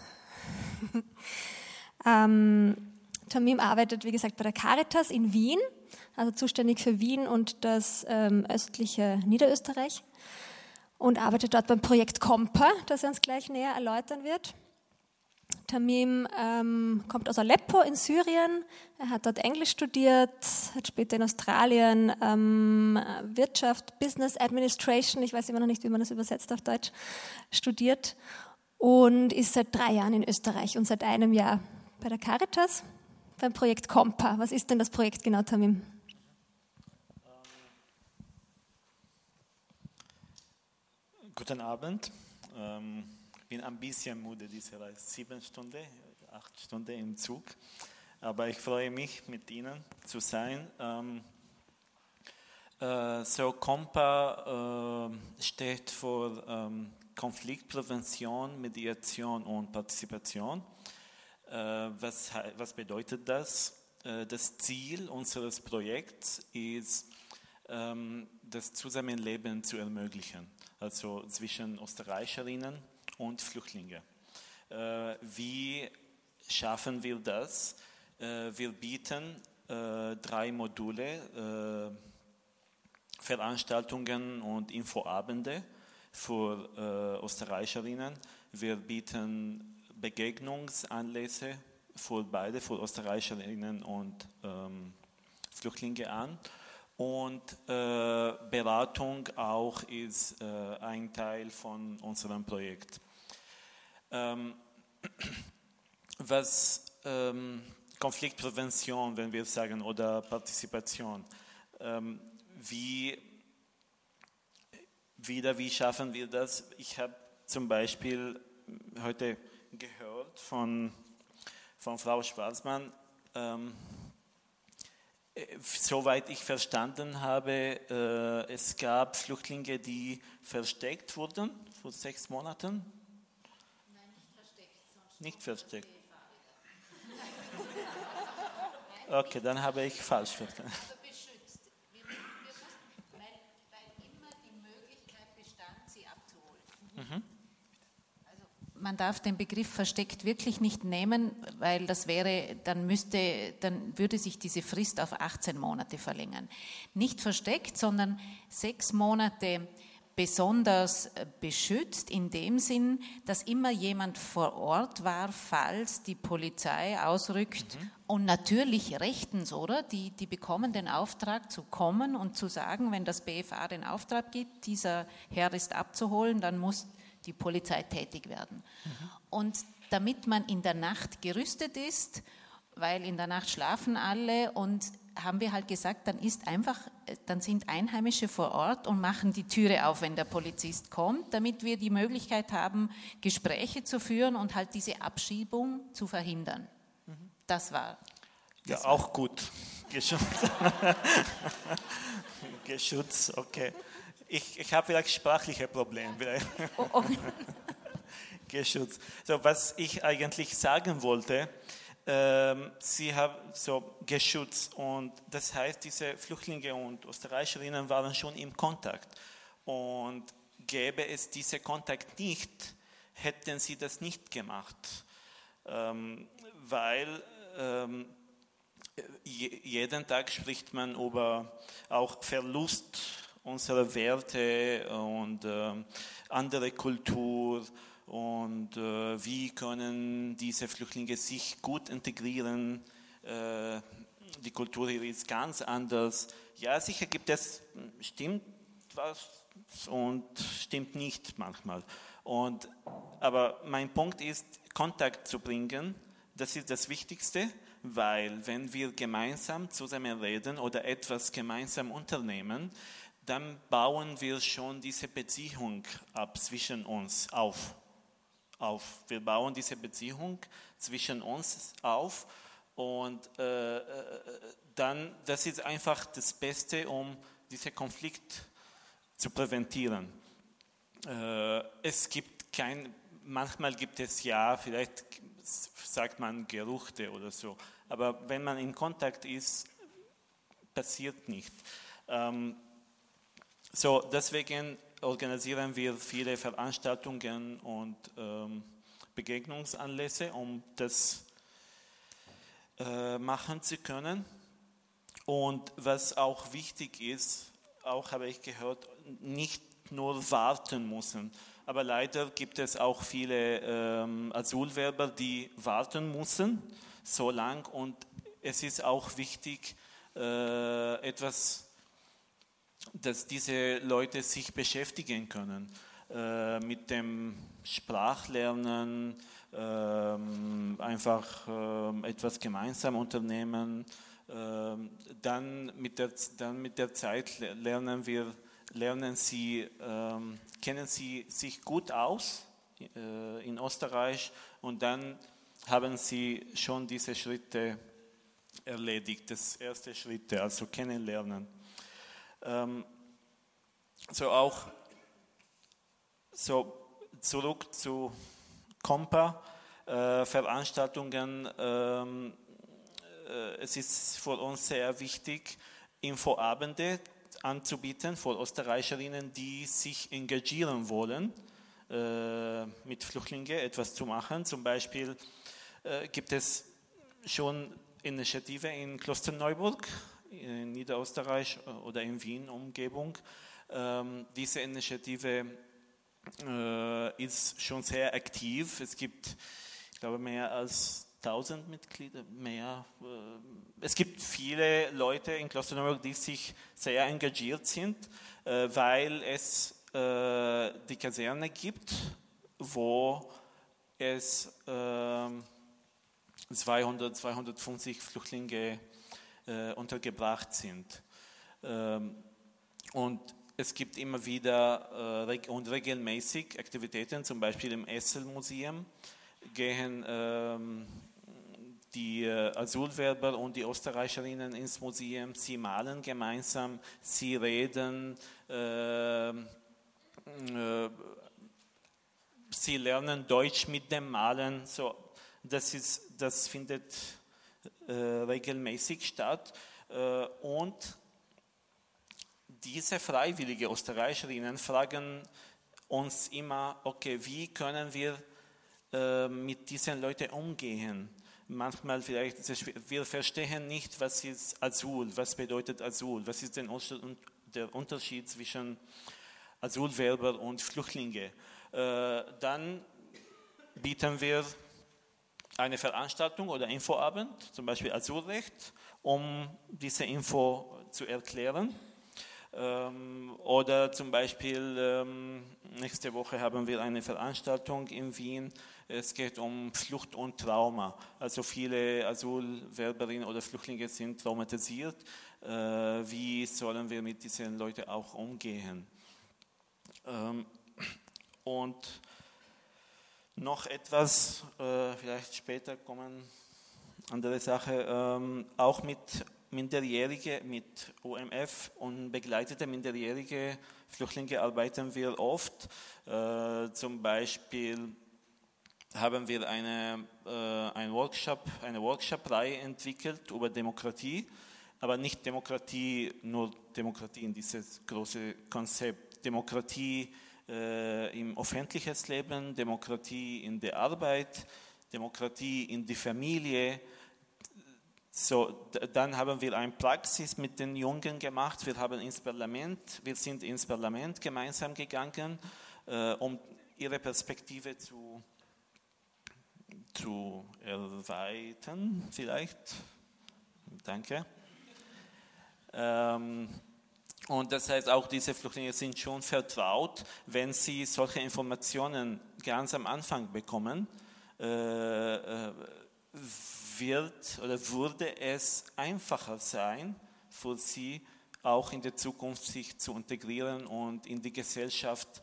Tamim arbeitet, wie gesagt, bei der Caritas in Wien, also zuständig für Wien und das östliche Niederösterreich und arbeitet dort beim Projekt Compa, das er uns gleich näher erläutern wird. Tamim kommt aus Aleppo in Syrien, er hat dort Englisch studiert, hat später in Australien Wirtschaft, Business Administration, ich weiß immer noch nicht, wie man das übersetzt auf Deutsch, studiert und ist seit 3 Jahren in Österreich und seit einem Jahr bei der Caritas beim Projekt Compa. Was ist denn das Projekt genau, Tamim? Guten Abend. Ich bin ein bisschen müde diese Reise. 7 Stunden, 8 Stunden im Zug. Aber ich freue mich, mit Ihnen zu sein. Compa steht für Konfliktprävention, Mediation und Partizipation. Was bedeutet das? Das Ziel unseres Projekts ist, das Zusammenleben zu ermöglichen, also zwischen Österreicherinnen und Flüchtlingen. Wie schaffen wir das? Wir bieten 3 Module, Veranstaltungen und Infoabende für Österreicherinnen. Wir bieten Begegnungsanlässe für beide, für Österreicherinnen und Flüchtlinge an. Und Beratung auch ist ein Teil von unserem Projekt. Was Konfliktprävention, wenn wir sagen, oder Partizipation, wie schaffen wir das? Ich habe zum Beispiel heute gehört von Frau Schwarzmann, soweit ich verstanden habe, es gab Flüchtlinge, die versteckt wurden vor 6 Monaten. Nein, nicht versteckt. Nicht versteckt. Okay, dann habe ich falsch verstanden. Also beschützt. Wir mussten, weil immer die Möglichkeit bestand, sie abzuholen. Mhm. Man darf den Begriff versteckt wirklich nicht nehmen, weil das wäre, dann würde sich diese Frist auf 18 Monate verlängern. Nicht versteckt, sondern 6 Monate besonders beschützt, in dem Sinn, dass immer jemand vor Ort war, falls die Polizei ausrückt. Und natürlich rechtens, oder? Die bekommen den Auftrag zu kommen und zu sagen, wenn das BFA den Auftrag gibt, dieser Herr ist abzuholen, dann muss die Polizei tätig werden. Und damit man in der Nacht gerüstet ist, weil in der Nacht schlafen alle, und haben wir halt gesagt, dann sind Einheimische vor Ort und machen die Türe auf, wenn der Polizist kommt, damit wir die Möglichkeit haben, Gespräche zu führen und halt diese Abschiebung zu verhindern. Das war. Ja, auch gut. Geschützt. Geschützt, okay. Ich habe vielleicht sprachliche Probleme. Okay. Geschützt. So, was ich eigentlich sagen wollte, sie haben so geschützt. Und das heißt, diese Flüchtlinge und Österreicherinnen waren schon im Kontakt. Und gäbe es diesen Kontakt nicht, hätten sie das nicht gemacht. Weil jeden Tag spricht man über auch Verlust unserer Werte und andere Kultur und wie können diese Flüchtlinge sich gut integrieren. Die Kultur hier ist ganz anders. Ja, sicher gibt es, stimmt was und stimmt nicht manchmal. Aber mein Punkt ist, Kontakt zu bringen, das ist das Wichtigste, weil wenn wir gemeinsam zusammen reden oder etwas gemeinsam unternehmen, dann bauen wir schon diese Beziehung zwischen uns auf. Wir bauen diese Beziehung zwischen uns auf und dann, das ist einfach das Beste, um diesen Konflikt zu präventieren. Manchmal gibt es ja, vielleicht sagt man Gerüchte oder so, aber wenn man in Kontakt ist, passiert nicht. Deswegen organisieren wir viele Veranstaltungen und Begegnungsanlässe, um das machen zu können. Und was auch wichtig ist, auch habe ich gehört, nicht nur warten müssen. Aber leider gibt es auch viele Asylwerber, die warten müssen, so lang. Und es ist auch wichtig, dass diese Leute sich beschäftigen können mit dem Sprachlernen, einfach etwas gemeinsam unternehmen. Dann mit der Zeit kennen sie sich gut aus in Österreich und dann haben sie schon diese Schritte erledigt, das erste Schritte, also kennenlernen. Zurück zu Compa Veranstaltungen. Es ist für uns sehr wichtig, Infoabende anzubieten für Österreicherinnen, die sich engagieren wollen, mit Flüchtlingen etwas zu machen. Zum Beispiel gibt es schon Initiative in Klosterneuburg, in Niederösterreich oder in Wien Umgebung. Diese Initiative ist schon sehr aktiv. Es gibt, ich glaube, mehr als 1000 Mitglieder, mehr. Es gibt viele Leute in Klosterneuburg, die sich sehr engagiert sind, weil es die Kaserne gibt, wo es 250 Flüchtlinge untergebracht sind. Und es gibt immer wieder und regelmäßig Aktivitäten, zum Beispiel im Essel-Museum gehen die Asylwerber und die Österreicherinnen ins Museum, sie malen gemeinsam, sie reden, sie lernen Deutsch mit dem Malen. So, das findet regelmäßig statt. Und diese freiwilligen Österreicherinnen fragen uns immer, okay, wie können wir mit diesen Leuten umgehen? Manchmal vielleicht, wir verstehen nicht, was ist Asyl, was bedeutet Asyl, was ist der Unterschied zwischen Asylwerber und Flüchtlinge. Dann bieten wir eine Veranstaltung oder Infoabend, zum Beispiel Asylrecht, um diese Info zu erklären. Oder zum Beispiel nächste Woche haben wir eine Veranstaltung in Wien. Es geht um Flucht und Trauma. Also viele Asylwerberinnen oder Flüchtlinge sind traumatisiert. Wie sollen wir mit diesen Leuten auch umgehen? Und noch etwas, vielleicht später kommen andere Sachen, auch mit Minderjährige, mit OMF und begleitete minderjährige Flüchtlinge arbeiten wir oft. Zum Beispiel haben wir eine Workshop-Reihe entwickelt über Demokratie, aber nicht Demokratie, nur Demokratie in dieses große Konzept. Demokratie im öffentlichen Leben, Demokratie in der Arbeit, Demokratie in der Familie. So, dann haben wir eine Praxis mit den Jungen gemacht. Wir sind ins Parlament gemeinsam gegangen, um ihre Perspektive zu erweitern, vielleicht. Danke. Und das heißt, auch diese Flüchtlinge sind schon vertraut, wenn sie solche Informationen ganz am Anfang bekommen, würde es einfacher sein für sie, auch in der Zukunft sich zu integrieren und in die Gesellschaft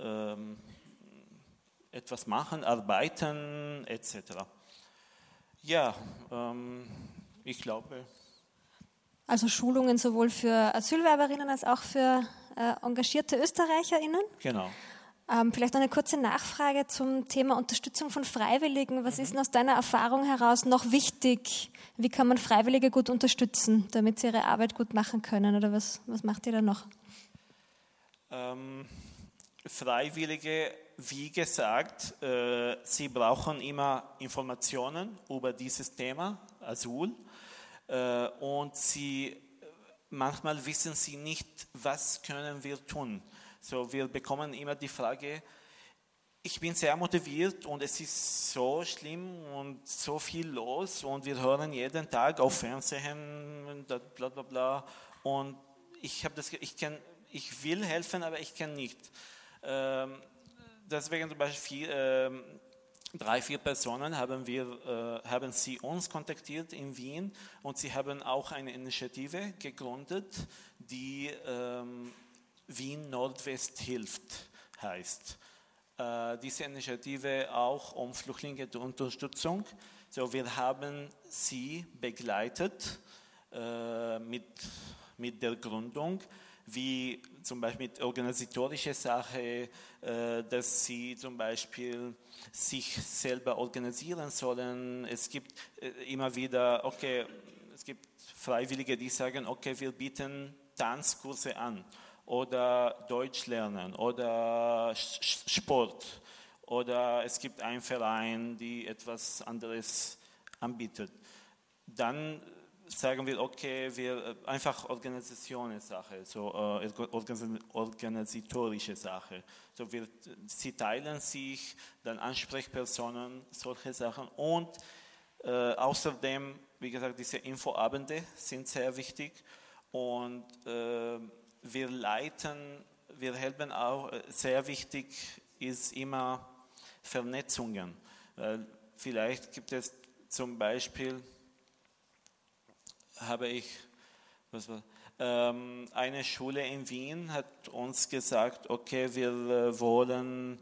etwas machen, arbeiten, etc. Ja, ich glaube. Also Schulungen sowohl für Asylwerberinnen als auch für engagierte ÖsterreicherInnen. Genau. Vielleicht noch eine kurze Nachfrage zum Thema Unterstützung von Freiwilligen. Was ist denn aus deiner Erfahrung heraus noch wichtig? Wie kann man Freiwillige gut unterstützen, damit sie ihre Arbeit gut machen können? Oder was macht ihr da noch? Freiwillige, wie gesagt, sie brauchen immer Informationen über dieses Thema, Asyl. Und manchmal wissen sie nicht, was können wir tun. So, wir bekommen immer die Frage, ich bin sehr motiviert und es ist so schlimm und so viel los und wir hören jeden Tag auf Fernsehen, bla bla bla, und ich will helfen, aber ich kann nicht. Deswegen zum Beispiel 3-4 Personen haben sie uns kontaktiert in Wien und sie haben auch eine Initiative gegründet, die Wien Nordwest hilft, heißt. Diese Initiative auch um Flüchtlinge zur Unterstützung. So, wir haben sie begleitet mit der Gründung, wie zum Beispiel mit organisatorischer Sache, dass sie zum Beispiel sich selber organisieren sollen. Es gibt immer wieder, es gibt Freiwillige, die sagen, wir bieten Tanzkurse an oder Deutsch lernen oder Sport oder es gibt einen Verein, die etwas anderes anbietet. Dann sagen wir, wir einfach Organisationssache, so organisatorische Sache. So sie teilen sich, dann Ansprechpersonen, solche Sachen. Und außerdem, wie gesagt, diese Infoabende sind sehr wichtig. Und wir helfen auch, sehr wichtig ist immer Vernetzungen. Vielleicht gibt es zum Beispiel, eine Schule in Wien hat uns gesagt, wir wollen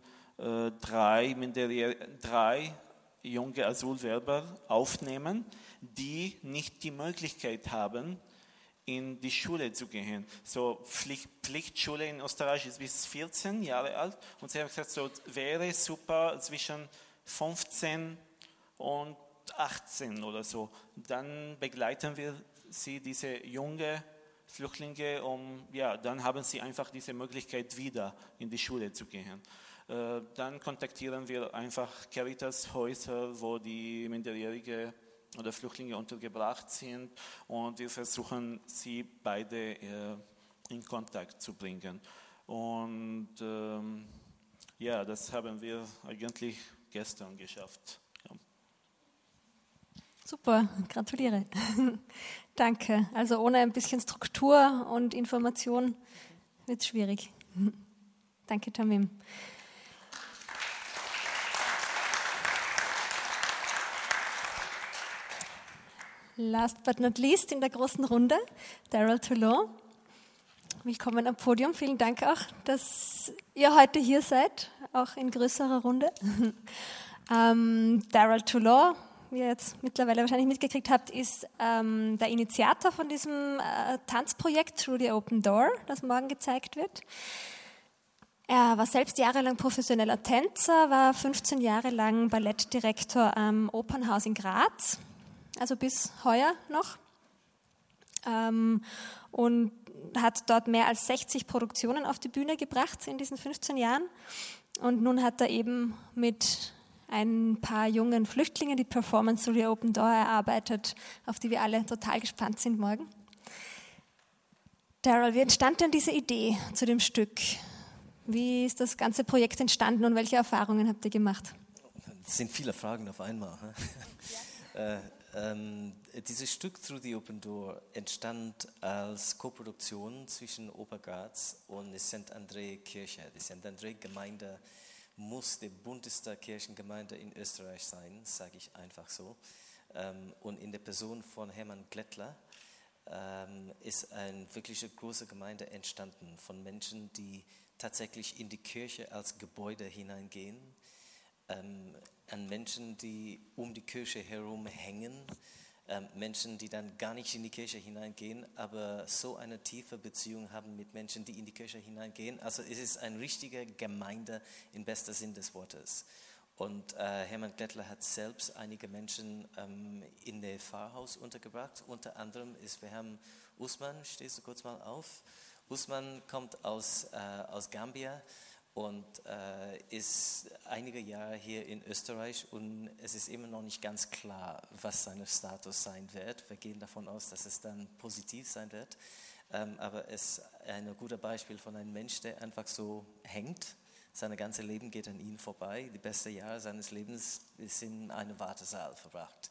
3 junge Asylwerber aufnehmen, die nicht die Möglichkeit haben, in die Schule zu gehen. So Pflichtschule in Österreich ist bis 14 Jahre alt und sie haben gesagt, so wäre super zwischen 15 und 18 oder so. Dann begleiten wir sie, diese junge Flüchtlinge, dann haben sie einfach diese Möglichkeit, wieder in die Schule zu gehen. Dann kontaktieren wir einfach Caritas-Häuser, wo die Minderjährige oder Flüchtlinge untergebracht sind und wir versuchen, sie beide in Kontakt zu bringen. Und das haben wir eigentlich gestern geschafft. Ja. Super, gratuliere. Danke. Also ohne ein bisschen Struktur und Information wird es schwierig. Danke, Tamim. Last but not least in der großen Runde, Daryl Toulon. Willkommen am Podium. Vielen Dank auch, dass ihr heute hier seid, auch in größerer Runde. Daryl Toulon, wie ihr jetzt mittlerweile wahrscheinlich mitgekriegt habt, ist der Initiator von diesem Tanzprojekt Through the Open Door, das morgen gezeigt wird. Er war selbst jahrelang professioneller Tänzer, war 15 Jahre lang Ballettdirektor am Opernhaus in Graz, also bis heuer noch, und hat dort mehr als 60 Produktionen auf die Bühne gebracht in diesen 15 Jahren. Und nun hat er eben mit ein paar jungen Flüchtlingen die Performance Through the Open Door erarbeitet, auf die wir alle total gespannt sind morgen. Daryl, wie entstand denn diese Idee zu dem Stück? Wie ist das ganze Projekt entstanden und welche Erfahrungen habt ihr gemacht? Das sind viele Fragen auf einmal. Dieses Stück Through the Open Door entstand als Koproduktion zwischen Oper Graz und der St. André Kirche. Die St. André Gemeinde muss die bunteste Kirchengemeinde in Österreich sein, sage ich einfach so. Und in der Person von Hermann Glättler ist eine wirklich große Gemeinde entstanden von Menschen, die tatsächlich in die Kirche als Gebäude hineingehen, an Menschen, die um die Kirche herum hängen, Menschen, die dann gar nicht in die Kirche hineingehen, aber so eine tiefe Beziehung haben mit Menschen, die in die Kirche hineingehen. Also es ist eine richtige Gemeinde im besten Sinn des Wortes. Und Hermann Glättler hat selbst einige Menschen in der Pfarrhaus untergebracht. Unter anderem wir haben Usman, stehst du kurz mal auf? Usman kommt aus Gambia und ist einige Jahre hier in Österreich und es ist immer noch nicht ganz klar, was sein Status sein wird. Wir gehen davon aus, dass es dann positiv sein wird, aber es ist ein gutes Beispiel von einem Mensch, der einfach so hängt. Sein ganzes Leben geht an ihn vorbei. Die besten Jahre seines Lebens ist in einem Wartesaal verbracht.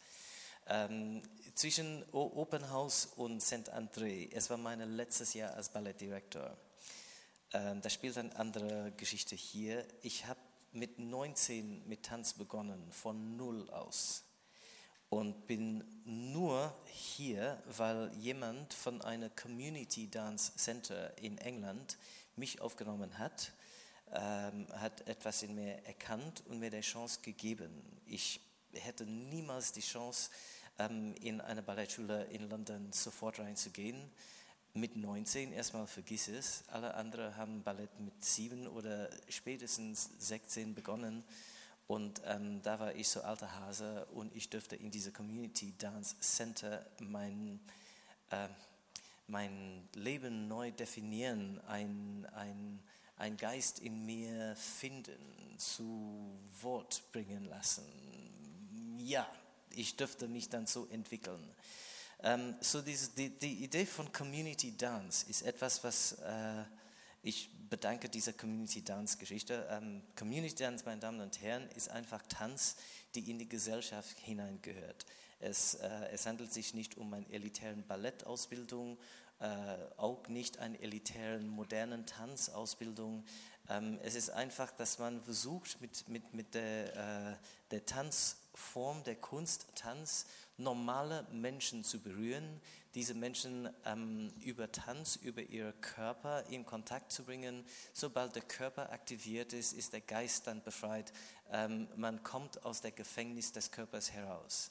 Zwischen Opernhaus und St. André, es war mein letztes Jahr als Ballettdirektor. Da spielt eine andere Geschichte hier. Ich habe mit 19 mit Tanz begonnen, von null aus. Und bin nur hier, weil jemand von einer Community Dance Center in England mich aufgenommen hat, hat etwas in mir erkannt und mir die Chance gegeben. Ich hätte niemals die Chance, in eine Ballettschule in London sofort reinzugehen. Mit 19 erstmal vergiss es. Alle anderen haben Ballett mit 7 oder spätestens 16 begonnen. Und da war ich so alter Hase und ich durfte in diese Community Dance Center mein Leben neu definieren, ein Geist in mir finden, zu Wort bringen lassen. Ja, ich dürfte mich dann so entwickeln. So die Idee von Community Dance ist etwas, was ich bedanke dieser Community Dance Geschichte. Community Dance, meine Damen und Herren, ist einfach Tanz, die in die Gesellschaft hineingehört. Es handelt sich nicht um eine elitäre Ballettausbildung, auch nicht eine elitäre modernen Tanzausbildung. Es ist einfach, dass man versucht, mit der Tanzform, der Kunst, Tanz, normale Menschen zu berühren, diese Menschen über Tanz, über ihren Körper in Kontakt zu bringen. Sobald der Körper aktiviert ist, ist der Geist dann befreit. Man kommt aus dem Gefängnis des Körpers heraus.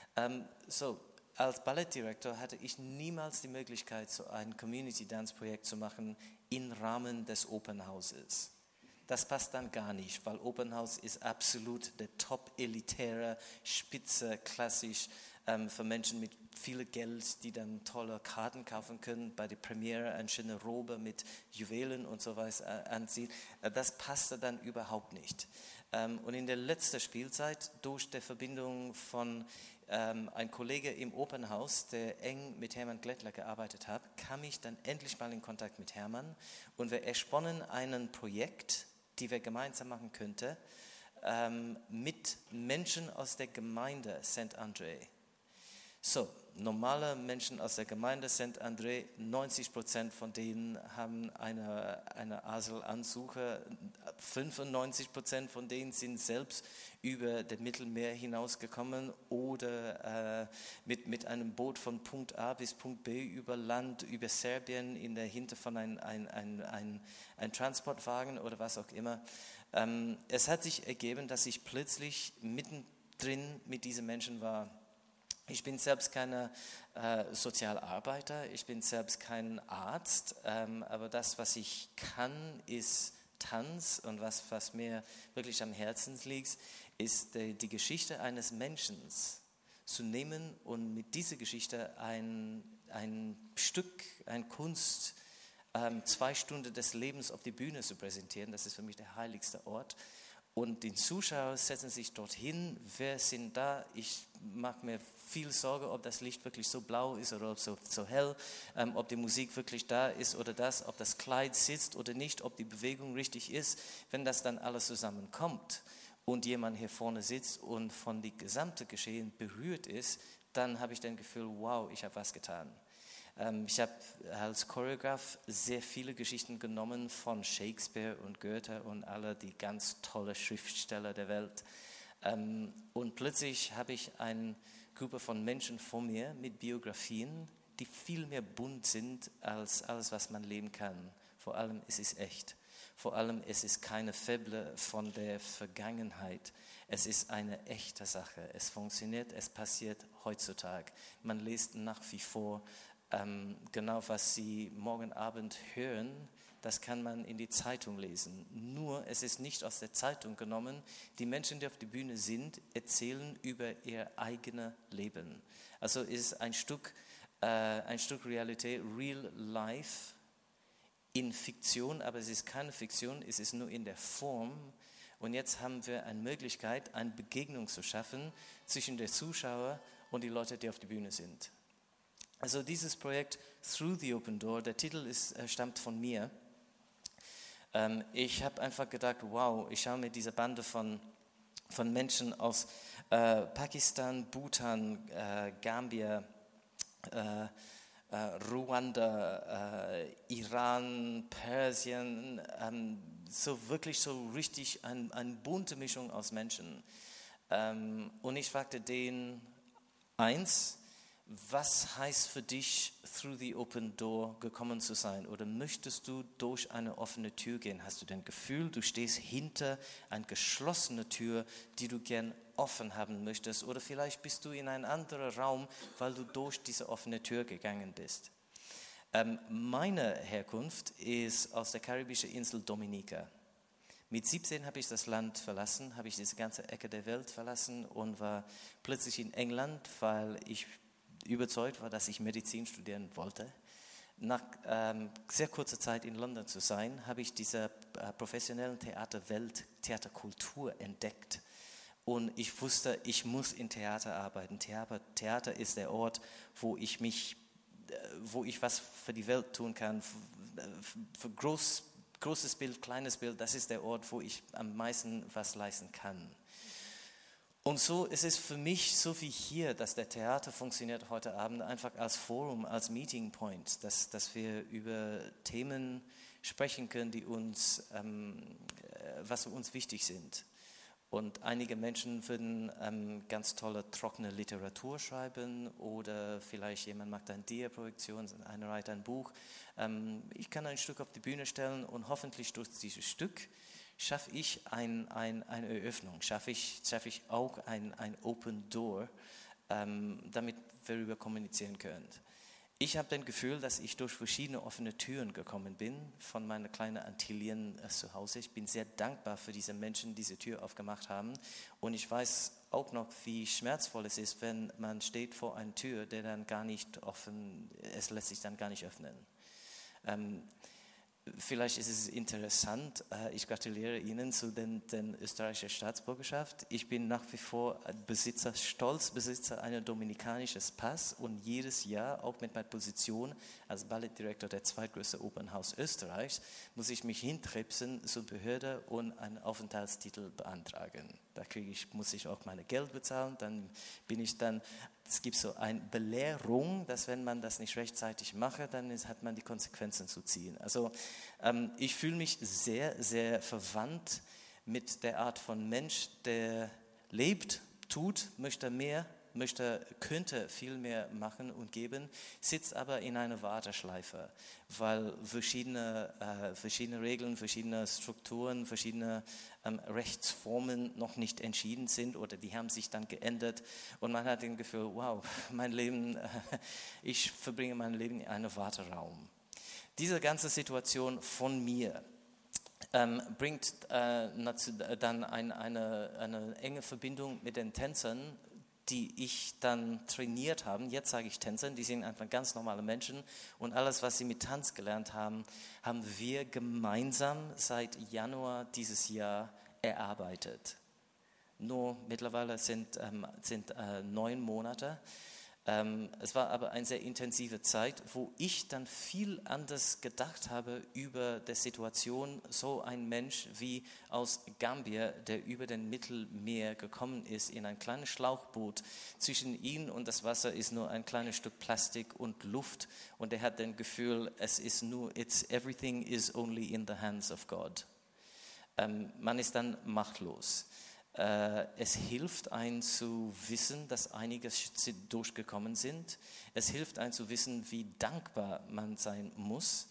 Als Ballettdirektor hatte ich niemals die Möglichkeit, so ein Community-Dance-Projekt zu machen im Rahmen des Opernhauses. Das passt dann gar nicht, weil Opernhaus ist absolut der top-elitäre, spitze, klassisch für Menschen mit viel Geld, die dann tolle Karten kaufen können, bei der Premiere eine schöne Robe mit Juwelen und so weiter anziehen. Das passte dann überhaupt nicht. Und in der letzten Spielzeit, durch die Verbindung von ein Kollege im Opernhaus, der eng mit Hermann Glättler gearbeitet hat, kam ich dann endlich mal in Kontakt mit Hermann und wir ersponnen ein Projekt, die wir gemeinsam machen könnten, mit Menschen aus der Gemeinde St. André. So, normale Menschen aus der Gemeinde St. André, 90% von denen haben eine Asylansuche, 95% von denen sind selbst über das Mittelmeer hinausgekommen oder mit einem Boot von Punkt A bis Punkt B über Land, über Serbien in der Hinter von ein Transportwagen oder was auch immer. Es hat sich ergeben, dass ich plötzlich mittendrin mit diesen Menschen war. Ich bin selbst kein Sozialarbeiter, ich bin selbst kein Arzt, aber das, was ich kann, ist Tanz und was mir wirklich am Herzen liegt, ist die Geschichte eines Menschen zu nehmen und mit dieser Geschichte ein Stück, ein Kunst, 2 Stunden des Lebens auf die Bühne zu präsentieren. Das ist für mich der heiligste Ort. Und die Zuschauer setzen sich dorthin. Wer sind da? Ich mache mir viel Sorge, ob das Licht wirklich so blau ist oder ob so hell, ob die Musik wirklich da ist oder das, ob das Kleid sitzt oder nicht, ob die Bewegung richtig ist. Wenn das dann alles zusammenkommt und jemand hier vorne sitzt und von dem gesamten Geschehen berührt ist, dann habe ich das Gefühl, wow, ich habe was getan. Ich habe als Choreograf sehr viele Geschichten genommen von Shakespeare und Goethe und alle die ganz tolle Schriftsteller der Welt. Und plötzlich habe ich eine Gruppe von Menschen vor mir mit Biografien, die viel mehr bunt sind als alles, was man leben kann. Vor allem, es ist echt. Vor allem, es ist keine Fable von der Vergangenheit. Es ist eine echte Sache. Es funktioniert, es passiert heutzutage. Man liest nach wie vor genau, was Sie morgen Abend hören, das kann man in die Zeitung lesen. Nur, es ist nicht aus der Zeitung genommen. Die Menschen, die auf der Bühne sind, erzählen über ihr eigenes Leben. Also ist ein Stück Realität, Real Life in Fiktion, aber es ist keine Fiktion, es ist nur in der Form. Und jetzt haben wir eine Möglichkeit, eine Begegnung zu schaffen zwischen den Zuschauern und den Leuten, die auf der Bühne sind. Also dieses Projekt Through the Open Door, der Titel stammt von mir. Ich habe einfach gedacht, wow, ich schaue mir diese Bande von Menschen aus Pakistan, Bhutan, Gambia, Ruanda, Iran, Persien, wirklich so richtig eine bunte Mischung aus Menschen. Und ich fragte den eins, was heißt für dich, through the open door gekommen zu sein? Oder möchtest du durch eine offene Tür gehen? Hast du das Gefühl, du stehst hinter einer geschlossenen Tür, die du gern offen haben möchtest? Oder vielleicht bist du in einen anderen Raum, weil du durch diese offene Tür gegangen bist. Meine Herkunft ist aus der karibischen Insel Dominica. Mit 17 habe ich das Land verlassen, habe ich diese ganze Ecke der Welt verlassen und war plötzlich in England, weil ich überzeugt war, dass ich Medizin studieren wollte. Nach sehr kurzer Zeit in London zu sein, habe ich diese professionellen Theaterwelt, Theaterkultur entdeckt. Und ich wusste, ich muss in Theater arbeiten. Theater ist der Ort, wo ich was für die Welt tun kann. Für großes Bild, kleines Bild, das ist der Ort, wo ich am meisten was leisten kann. Und so ist es für mich so wie hier, dass der Theater funktioniert heute Abend einfach als Forum, als Meeting Point, dass wir über Themen sprechen können, die was für uns wichtig sind. Und einige Menschen würden ganz tolle, trockene Literatur schreiben oder vielleicht jemand macht eine Dia-Projektion, einer write ein Buch. Ich kann ein Stück auf die Bühne stellen und hoffentlich durch dieses Stück schaffe ich eine Eröffnung, schaffe ich auch ein Open Door, damit wir darüber kommunizieren können. Ich habe das Gefühl, dass ich durch verschiedene offene Türen gekommen bin, von meiner kleinen Antillen zu Hause. Ich bin sehr dankbar für diese Menschen, die diese Tür aufgemacht haben. Und ich weiß auch noch, wie schmerzvoll es ist, wenn man steht vor einer Tür, der dann gar nicht offen, es lässt sich dann gar nicht öffnen. Vielleicht ist es interessant, ich gratuliere Ihnen zu den österreichischen Staatsbürgerschaft. Ich bin nach wie vor stolz Besitzer eines dominikanischen Pass und jedes Jahr, auch mit meiner Position als Ballettdirektor der zweitgrößten Opernhaus Österreichs, muss ich mich hintripsen zur Behörde und einen Aufenthaltstitel beantragen. Da muss ich auch meine Geld bezahlen, es gibt so eine Belehrung, dass wenn man das nicht rechtzeitig macht, dann hat man die Konsequenzen zu ziehen. Also ich fühle mich sehr, sehr verwandt mit der Art von Mensch, der lebt, tut, könnte viel mehr machen und geben, sitzt aber in einer Warteschleife, weil verschiedene Regeln, verschiedene Strukturen, verschiedene Rechtsformen noch nicht entschieden sind oder die haben sich dann geändert und man hat das Gefühl, wow, ich verbringe mein Leben in einem Warteraum. Diese ganze Situation von mir bringt dann eine enge Verbindung mit den Tänzern, die ich dann trainiert habe. Jetzt sage ich Tänzern, die sind einfach ganz normale Menschen und alles, was sie mit Tanz gelernt haben, haben wir gemeinsam seit Januar dieses Jahr erarbeitet. Nur mittlerweile sind 9 Monate. Es war aber eine sehr intensive Zeit, wo ich dann viel anders gedacht habe über die Situation, so ein Mensch wie aus Gambia, der über den Mittelmeer gekommen ist, in ein kleines Schlauchboot. Zwischen ihm und das Wasser ist nur ein kleines Stück Plastik und Luft und er hat das Gefühl, everything is only in the hands of God. Man ist dann machtlos. Es hilft einem zu wissen, dass einige durchgekommen sind. Es hilft einem zu wissen, wie dankbar man sein muss.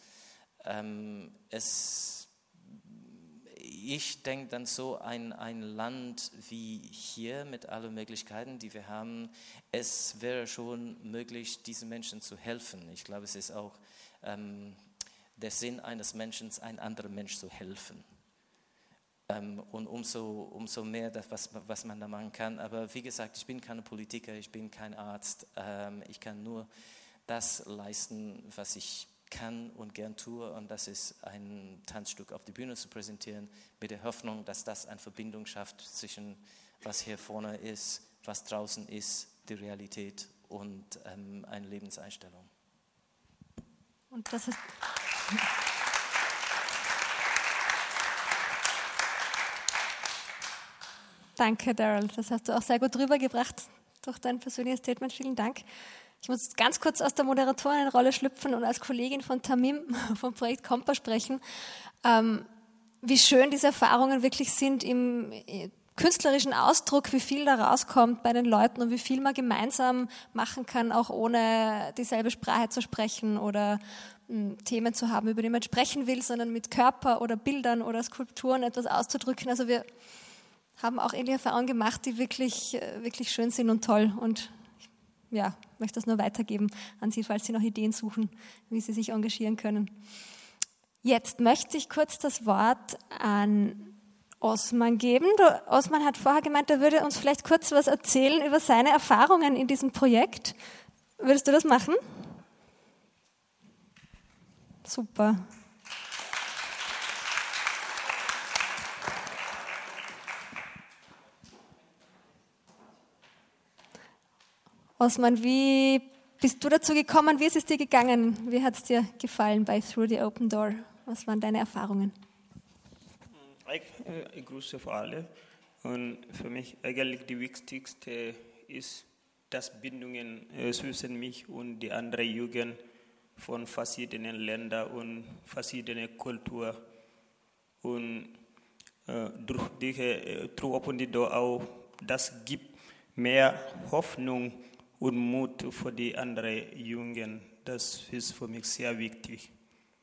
Ich denke dann so, ein Land wie hier mit allen Möglichkeiten, die wir haben, es wäre schon möglich, diesen Menschen zu helfen. Ich glaube, es ist auch der Sinn eines Menschen, einem anderen Menschen zu helfen. Und umso mehr, was man da machen kann. Aber wie gesagt, ich bin kein Politiker, ich bin kein Arzt. Ich kann nur das leisten, was ich kann und gern tue. Und das ist ein Tanzstück auf die Bühne zu präsentieren, mit der Hoffnung, dass das eine Verbindung schafft zwischen was hier vorne ist, was draußen ist, die Realität und eine Lebenseinstellung. Und das ist... Danke, Daryl. Das hast du auch sehr gut rübergebracht durch dein persönliches Statement. Vielen Dank. Ich muss ganz kurz aus der Moderatorenrolle schlüpfen und als Kollegin von Tamim vom Projekt Kompa sprechen. Wie schön diese Erfahrungen wirklich sind im künstlerischen Ausdruck, wie viel da rauskommt bei den Leuten und wie viel man gemeinsam machen kann, auch ohne dieselbe Sprache zu sprechen oder Themen zu haben, über die man sprechen will, sondern mit Körper oder Bildern oder Skulpturen etwas auszudrücken. Also wir haben auch ähnliche Erfahrungen gemacht, die wirklich, wirklich schön sind und toll. Und ja, ich möchte das nur weitergeben an Sie, falls Sie noch Ideen suchen, wie Sie sich engagieren können. Jetzt möchte ich kurz das Wort an Osman geben. Osman hat vorher gemeint, er würde uns vielleicht kurz was erzählen über seine Erfahrungen in diesem Projekt. Würdest du das machen? Super. Osman, wie bist du dazu gekommen? Wie ist es dir gegangen? Wie hat es dir gefallen bei Through the Open Door? Was waren deine Erfahrungen? Ich grüße für alle. Und für mich eigentlich die wichtigste ist, dass Bindungen zwischen mich und die anderen Jugend von verschiedenen Ländern und verschiedenen Kulturen und durch die Through Open Door auch, das gibt mehr Hoffnung und Mut für die anderen Jungen. Das ist für mich sehr wichtig.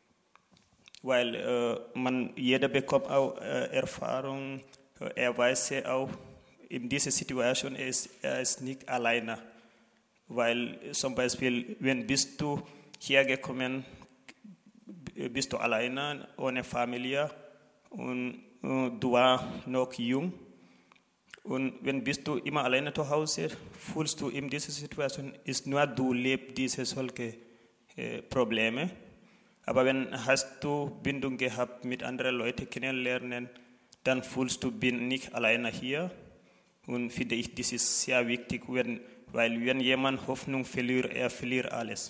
Weil jeder bekommt auch Erfahrung, er weiß auch, in dieser Situation er ist nicht alleine. Weil zum Beispiel, wenn bist du hier gekommen, bist du alleine, ohne Familie und du warst noch jung. Und wenn bist du immer alleine zu Hause, fühlst du in dieser Situation, ist nur du lebst diese solche Probleme. Aber wenn hast du Bindung gehabt mit anderen Leuten kennenlernen, dann fühlst du, bin nicht alleine hier. Und finde ich, das ist sehr wichtig, weil wenn jemand Hoffnung verliert, er verliert alles.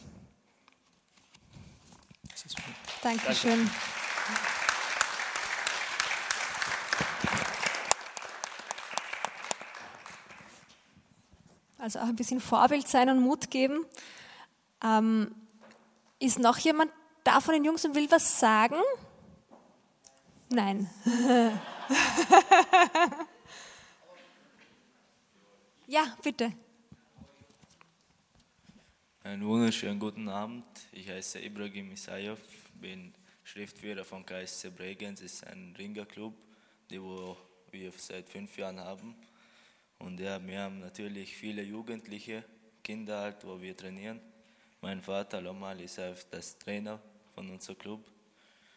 Dankeschön. Also auch ein bisschen Vorbild sein und Mut geben. Ist noch jemand da von den Jungs und will was sagen? Nein. Ja, bitte. Einen wunderschönen guten Abend. Ich heiße Ibrahim Isayev, bin Schriftführer von KSC Bregenz. Es ist ein Ringerclub, den wir seit 5 Jahren haben. Und ja, wir haben natürlich viele Jugendliche, Kinder halt, wo wir trainieren. Mein Vater Lomal ist das Trainer von unserem Club.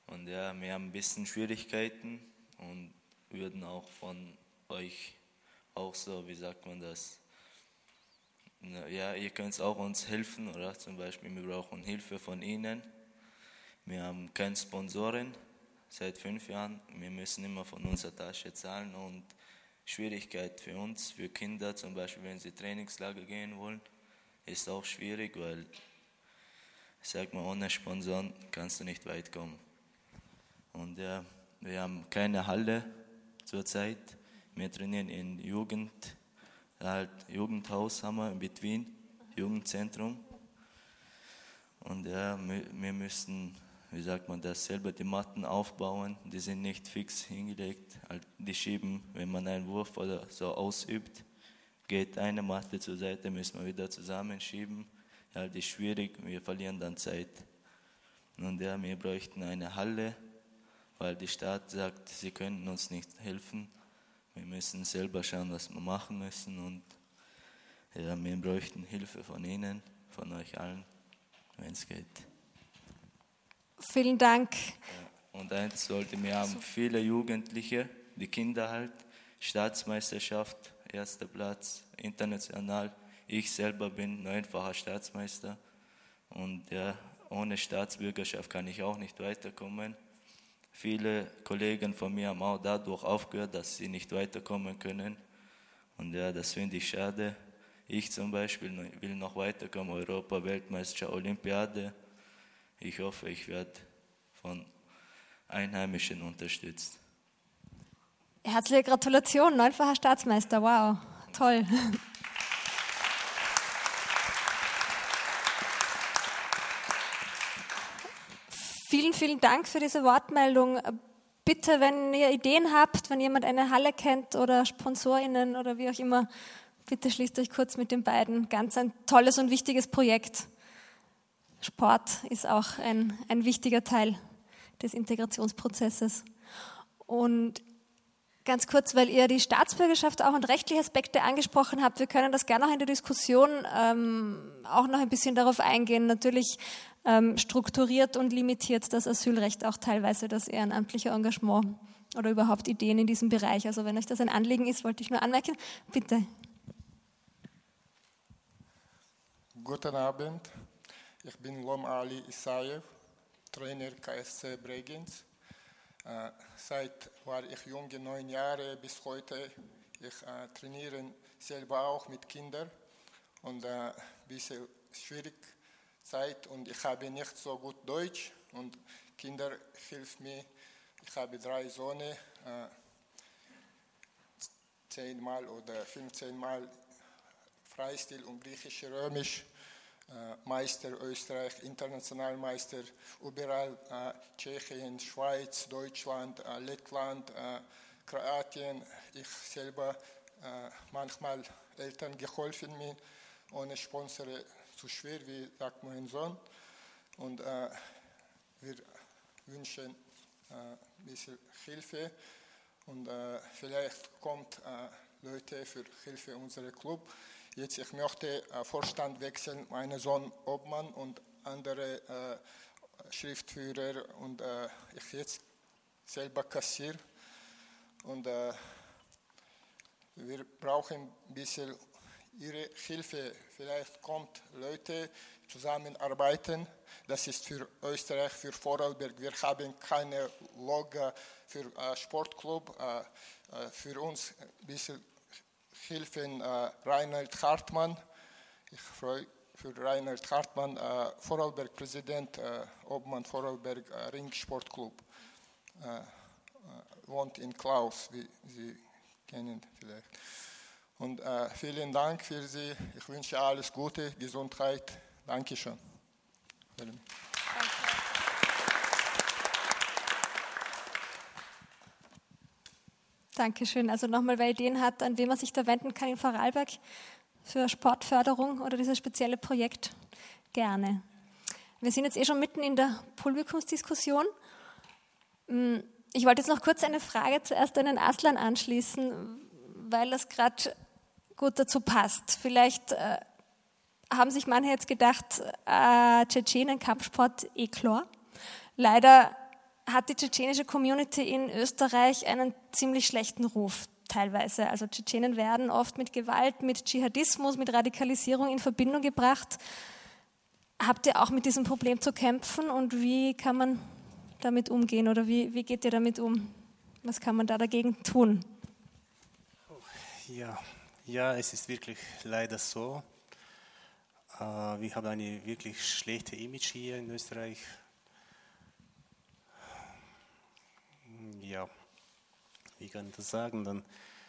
Und ja, wir haben ein bisschen Schwierigkeiten und würden auch von euch auch so, wie sagt man das, ja, ihr könnt auch uns helfen, oder zum Beispiel, wir brauchen Hilfe von Ihnen. Wir haben keine Sponsoren seit 5 Jahren, wir müssen immer von unserer Tasche zahlen und Schwierigkeit für uns, für Kinder, zum Beispiel, wenn sie Trainingslager gehen wollen, ist auch schwierig, weil, ich sag mal, ohne Sponsoren kannst du nicht weit kommen. Und ja, wir haben keine Halle zurzeit, wir trainieren in Jugendhaus haben wir in Between, Jugendzentrum. Und ja, wir müssen, wie sagt man das, selber die Matten aufbauen. Die sind nicht fix hingelegt. Die schieben, wenn man einen Wurf oder so ausübt, geht eine Matte zur Seite, müssen wir wieder zusammenschieben. Ja, das ist schwierig, wir verlieren dann Zeit. Und ja, wir bräuchten eine Halle, weil die Stadt sagt, sie können uns nicht helfen. Wir müssen selber schauen, was wir machen müssen. Und ja, wir bräuchten Hilfe von Ihnen, von euch allen, wenn es geht. Vielen Dank. Ja, und eins sollte, wir haben viele Jugendliche, die Kinder halt, Staatsmeisterschaft, 1. Platz, international. Ich selber bin 9-facher Staatsmeister. Und ja, ohne Staatsbürgerschaft kann ich auch nicht weiterkommen. Viele Kollegen von mir haben auch dadurch aufgehört, dass sie nicht weiterkommen können. Und ja, das finde ich schade. Ich zum Beispiel will noch weiterkommen, Europa, Weltmeisterschaft, Olympiade. Ich hoffe, ich werde von Einheimischen unterstützt. Herzliche Gratulation, 9-facher Staatsmeister, wow, toll. Vielen, vielen Dank für diese Wortmeldung. Bitte, wenn ihr Ideen habt, wenn jemand eine Halle kennt oder SponsorInnen oder wie auch immer, bitte schließt euch kurz mit den beiden. Ganz ein tolles und wichtiges Projekt. Sport ist auch ein wichtiger Teil des Integrationsprozesses. Und ganz kurz, weil ihr die Staatsbürgerschaft auch und rechtliche Aspekte angesprochen habt, wir können das gerne auch in der Diskussion auch noch ein bisschen darauf eingehen. Natürlich strukturiert und limitiert das Asylrecht auch teilweise das ehrenamtliche Engagement oder überhaupt Ideen in diesem Bereich. Also wenn euch das ein Anliegen ist, wollte ich nur anmerken. Bitte. Guten Abend, ich bin Lom Ali Isaev, Trainer KSC Bregenz. Seit war ich jung, 9 Jahre bis heute. Ich trainiere selber auch mit Kindern und ein bisschen schwierig Zeit und ich habe nicht so gut Deutsch und Kinder helfen mir. Ich habe 3 Söhne, 10 Mal oder 15 Mal Freistil und Griechisch-Römisch, Meister Österreich, Internationalmeister, überall Tschechien, Schweiz, Deutschland, Lettland, Kroatien. Ich selber manchmal Eltern geholfen mir, ohne Sponsor zu schwer, wie sagt mein Sohn. Und wir wünschen ein bisschen Hilfe und vielleicht kommt Leute für Hilfe in unseren Club. Jetzt ich möchte Vorstand wechseln, mein Sohn Obmann und andere Schriftführer und ich jetzt selber Kassier und wir brauchen ein bisschen Ihre Hilfe. Vielleicht kommt Leute zusammenarbeiten. Das ist für Österreich, für Vorarlberg. Wir haben keine Logo für Sportclub. Für uns ein bisschen helfen Reinhard Hartmann. Ich freue mich für Reinhard Hartmann, Vorarlberg-Präsident, Obmann Vorarlberg Ringsportclub. Wohnt in Klaus, wie Sie kennen vielleicht. Und vielen Dank für Sie. Ich wünsche alles Gute, Gesundheit. Dankeschön. Dankeschön. Also nochmal, wer Ideen hat, an wen man sich da wenden kann in Vorarlberg für Sportförderung oder dieses spezielle Projekt, gerne. Wir sind jetzt schon mitten in der Publikumsdiskussion. Ich wollte jetzt noch kurz eine Frage zuerst an den Aslan anschließen, weil das gerade gut dazu passt. Vielleicht haben sich manche jetzt gedacht, Tschetschenen, Kampfsport, klar. Leider hat die tschetschenische Community in Österreich einen ziemlich schlechten Ruf teilweise. Also Tschetschenen werden oft mit Gewalt, mit Dschihadismus, mit Radikalisierung in Verbindung gebracht. Habt ihr auch mit diesem Problem zu kämpfen und wie kann man damit umgehen oder wie geht ihr damit um? Was kann man da dagegen tun? Ja, es ist wirklich leider so. Wir haben eine wirklich schlechte Image hier in Österreich. Ja, wie kann ich das sagen dann?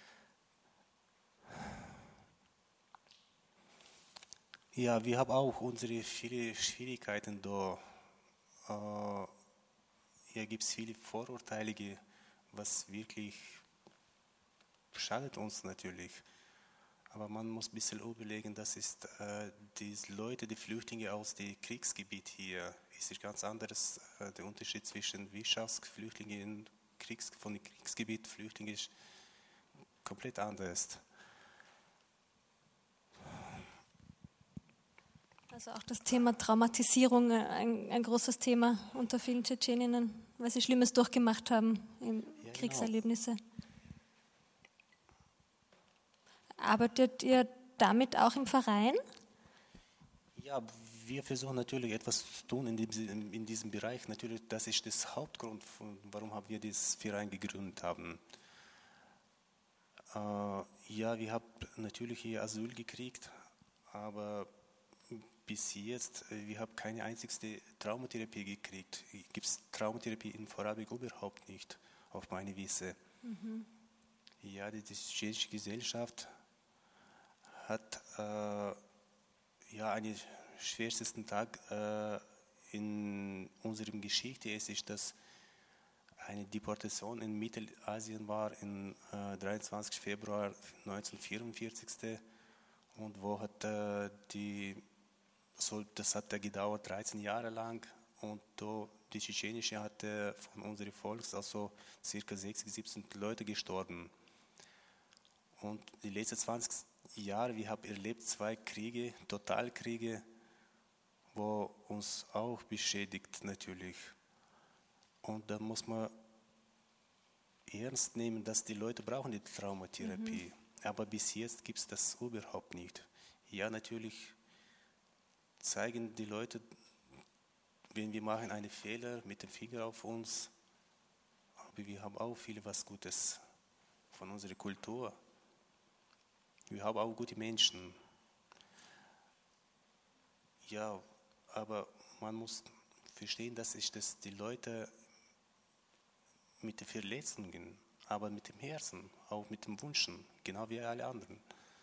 Ja, wir haben auch unsere viele Schwierigkeiten da. Hier gibt es viele Vorurteile, was wirklich schadet uns natürlich. Aber man muss ein bisschen überlegen, das ist die Leute, die Flüchtlinge aus dem Kriegsgebiet hier. Es ist ganz anderes. Der Unterschied zwischen Wirtschaftsflüchtlingen und von dem Kriegsgebiet Flüchtlingen ist komplett anders. Also auch das Thema Traumatisierung, ein großes Thema unter vielen Tschetscheninnen, weil sie Schlimmes durchgemacht haben in Kriegserlebnisse. Arbeitet ihr damit auch im Verein? Ja, wir versuchen natürlich etwas zu tun in diesem Bereich. Natürlich, das ist das Hauptgrund, warum wir das Verein gegründet haben. Ja, wir haben natürlich hier Asyl gekriegt, aber bis jetzt, wir haben keine einzigste Traumatherapie gekriegt. Gibt es Traumatherapie in Vorarlberg überhaupt nicht, auf meine Weise. Mhm. Ja, die tschechische Gesellschaft hat einen schwersten Tag in unserer Geschichte. Es ist, dass eine Deportation in Mittelasien war, im 23. Februar 1944. Und wo hat das hat gedauert 13 Jahre lang. Und die tschetschenische hat von unserem Volk also ca. 60, 17 Leute gestorben. Und die letzten 20 Jahre, wir haben erlebt 2 Kriege, Totalkriege, wo uns auch beschädigt natürlich. Und da muss man ernst nehmen, dass die Leute brauchen die Traumatherapie. Mhm. Aber bis jetzt gibt es das überhaupt nicht. Ja, natürlich zeigen die Leute, wenn wir machen einen Fehler mit dem Finger auf uns, aber wir haben auch viel was Gutes von unserer Kultur. Wir haben auch gute Menschen. Ja, aber man muss verstehen, dass die Leute mit den Verletzungen, aber mit dem Herzen, auch mit dem Wünschen, genau wie alle anderen.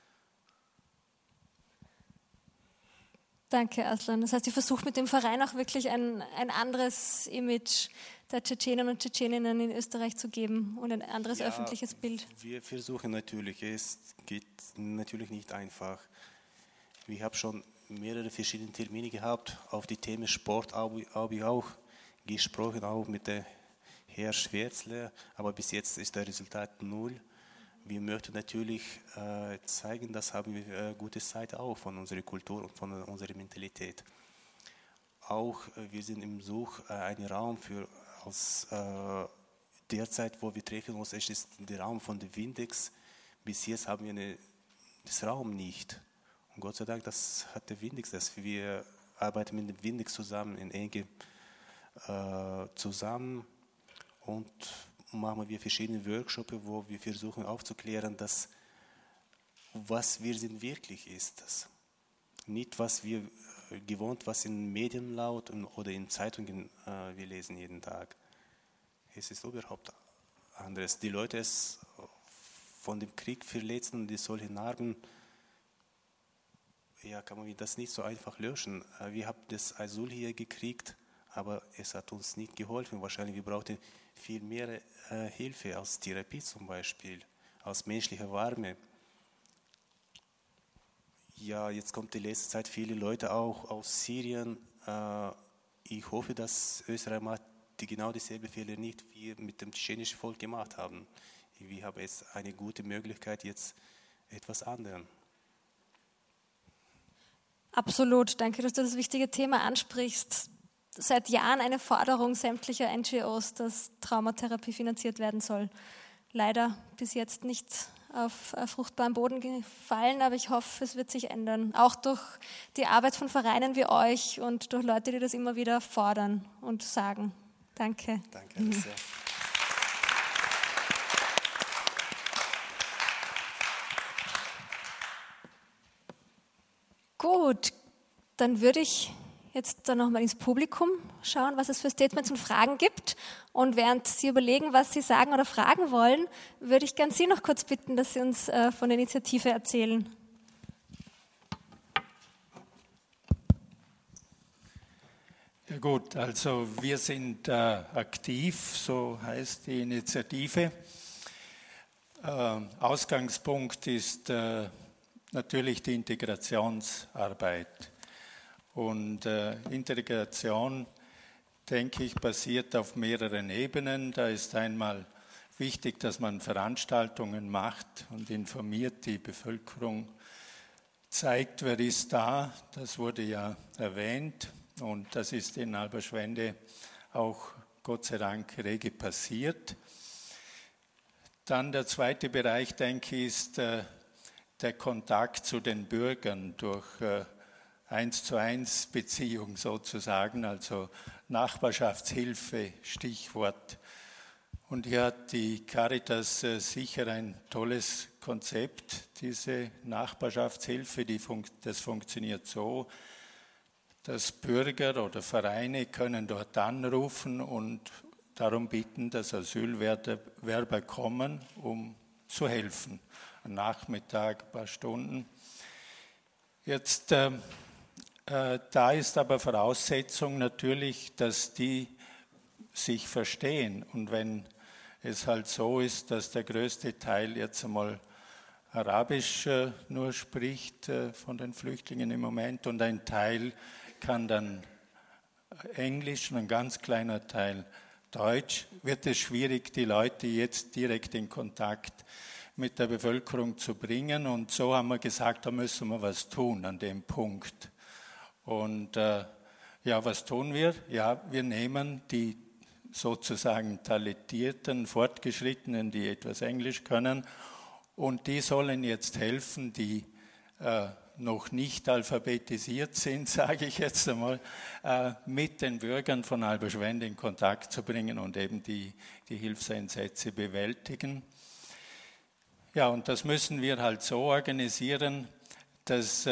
Danke, Aslan. Das heißt, ihr versucht mit dem Verein auch wirklich ein anderes Image der Tschetschenen und Tschetscheninnen in Österreich zu geben und ein anderes öffentliches Bild. Wir versuchen natürlich, es geht natürlich nicht einfach. Wir haben schon mehrere verschiedene Termine gehabt, auf die Themen Sport habe ich auch gesprochen, auch mit der Herr Schwärzler, aber bis jetzt ist das Resultat 0. Wir möchten natürlich zeigen, dass haben wir gute Seite auch von unserer Kultur und von unserer Mentalität. Auch wir sind im Such einen Raum für aus derzeit, wo wir treffen uns, ist der Raum von der Windex. Bis jetzt haben wir das Raum nicht. Und Gott sei Dank, das hat der Windex, dass wir arbeiten mit dem Windex zusammen in enge zusammen und machen wir verschiedene Workshops, wo wir versuchen aufzuklären, dass was wir sind wirklich ist. Das. Nicht, was wir gewohnt, was in Medien laut oder in Zeitungen wir lesen jeden Tag. Es ist überhaupt anderes. Die Leute es von dem Krieg verletzen und die solchen Narben, ja, kann man das nicht so einfach löschen. Wir haben das Asyl hier gekriegt, aber es hat uns nicht geholfen. Wahrscheinlich wir brauchten viel mehr Hilfe als Therapie zum Beispiel, als menschliche Wärme. Ja, jetzt kommt die letzte Zeit viele Leute auch aus Syrien. Ich hoffe, dass Österreich macht genau dieselbe Fehler nicht, wie wir mit dem tschetschenischen Volk gemacht haben. Wir haben jetzt eine gute Möglichkeit, jetzt etwas anderes. Absolut, danke, dass du das wichtige Thema ansprichst. seit Jahren eine Forderung sämtlicher NGOs, dass Traumatherapie finanziert werden soll. Leider bis jetzt nicht auf fruchtbaren Boden gefallen, aber ich hoffe, es wird sich ändern. Auch durch die Arbeit von Vereinen wie euch und durch Leute, die das immer wieder fordern und sagen. Danke. Danke sehr. Gut, dann würde ich jetzt dann nochmal ins Publikum schauen, was es für Statements und Fragen gibt. Und während Sie überlegen, was Sie sagen oder fragen wollen, würde ich gerne Sie noch kurz bitten, dass Sie uns von der Initiative erzählen. Ja gut, also wir sind aktiv, so heißt die Initiative. Ausgangspunkt ist natürlich die Integrationsarbeit. Und Integration, denke ich, basiert auf mehreren Ebenen. Da ist einmal wichtig, dass man Veranstaltungen macht und informiert die Bevölkerung, zeigt, wer ist da. Das wurde ja erwähnt und das ist in Alberschwende auch Gott sei Dank rege passiert. Dann der zweite Bereich, denke ich, ist der Kontakt zu den Bürgern durch 1:1 Beziehung sozusagen, also Nachbarschaftshilfe, Stichwort. Und hier hat die Caritas sicher ein tolles Konzept, diese Nachbarschaftshilfe, das funktioniert so, dass Bürger oder Vereine können dort anrufen und darum bitten, dass Asylwerber kommen, um zu helfen. Am Nachmittag, ein paar Stunden. Jetzt da ist aber Voraussetzung natürlich, dass die sich verstehen. Und wenn es halt so ist, dass der größte Teil jetzt einmal Arabisch nur spricht von den Flüchtlingen im Moment und ein Teil kann dann Englisch und ein ganz kleiner Teil Deutsch, wird es schwierig, die Leute jetzt direkt in Kontakt mit der Bevölkerung zu bringen. Und so haben wir gesagt, da müssen wir was tun an dem Punkt. Und ja, was tun wir? Ja, wir nehmen die sozusagen talentierten, Fortgeschrittenen, die etwas Englisch können, und die sollen jetzt helfen, die noch nicht alphabetisiert sind, sage ich jetzt einmal, mit den Bürgern von Alberschwende in Kontakt zu bringen und eben die Hilfseinsätze bewältigen. Ja, und das müssen wir halt so organisieren, dass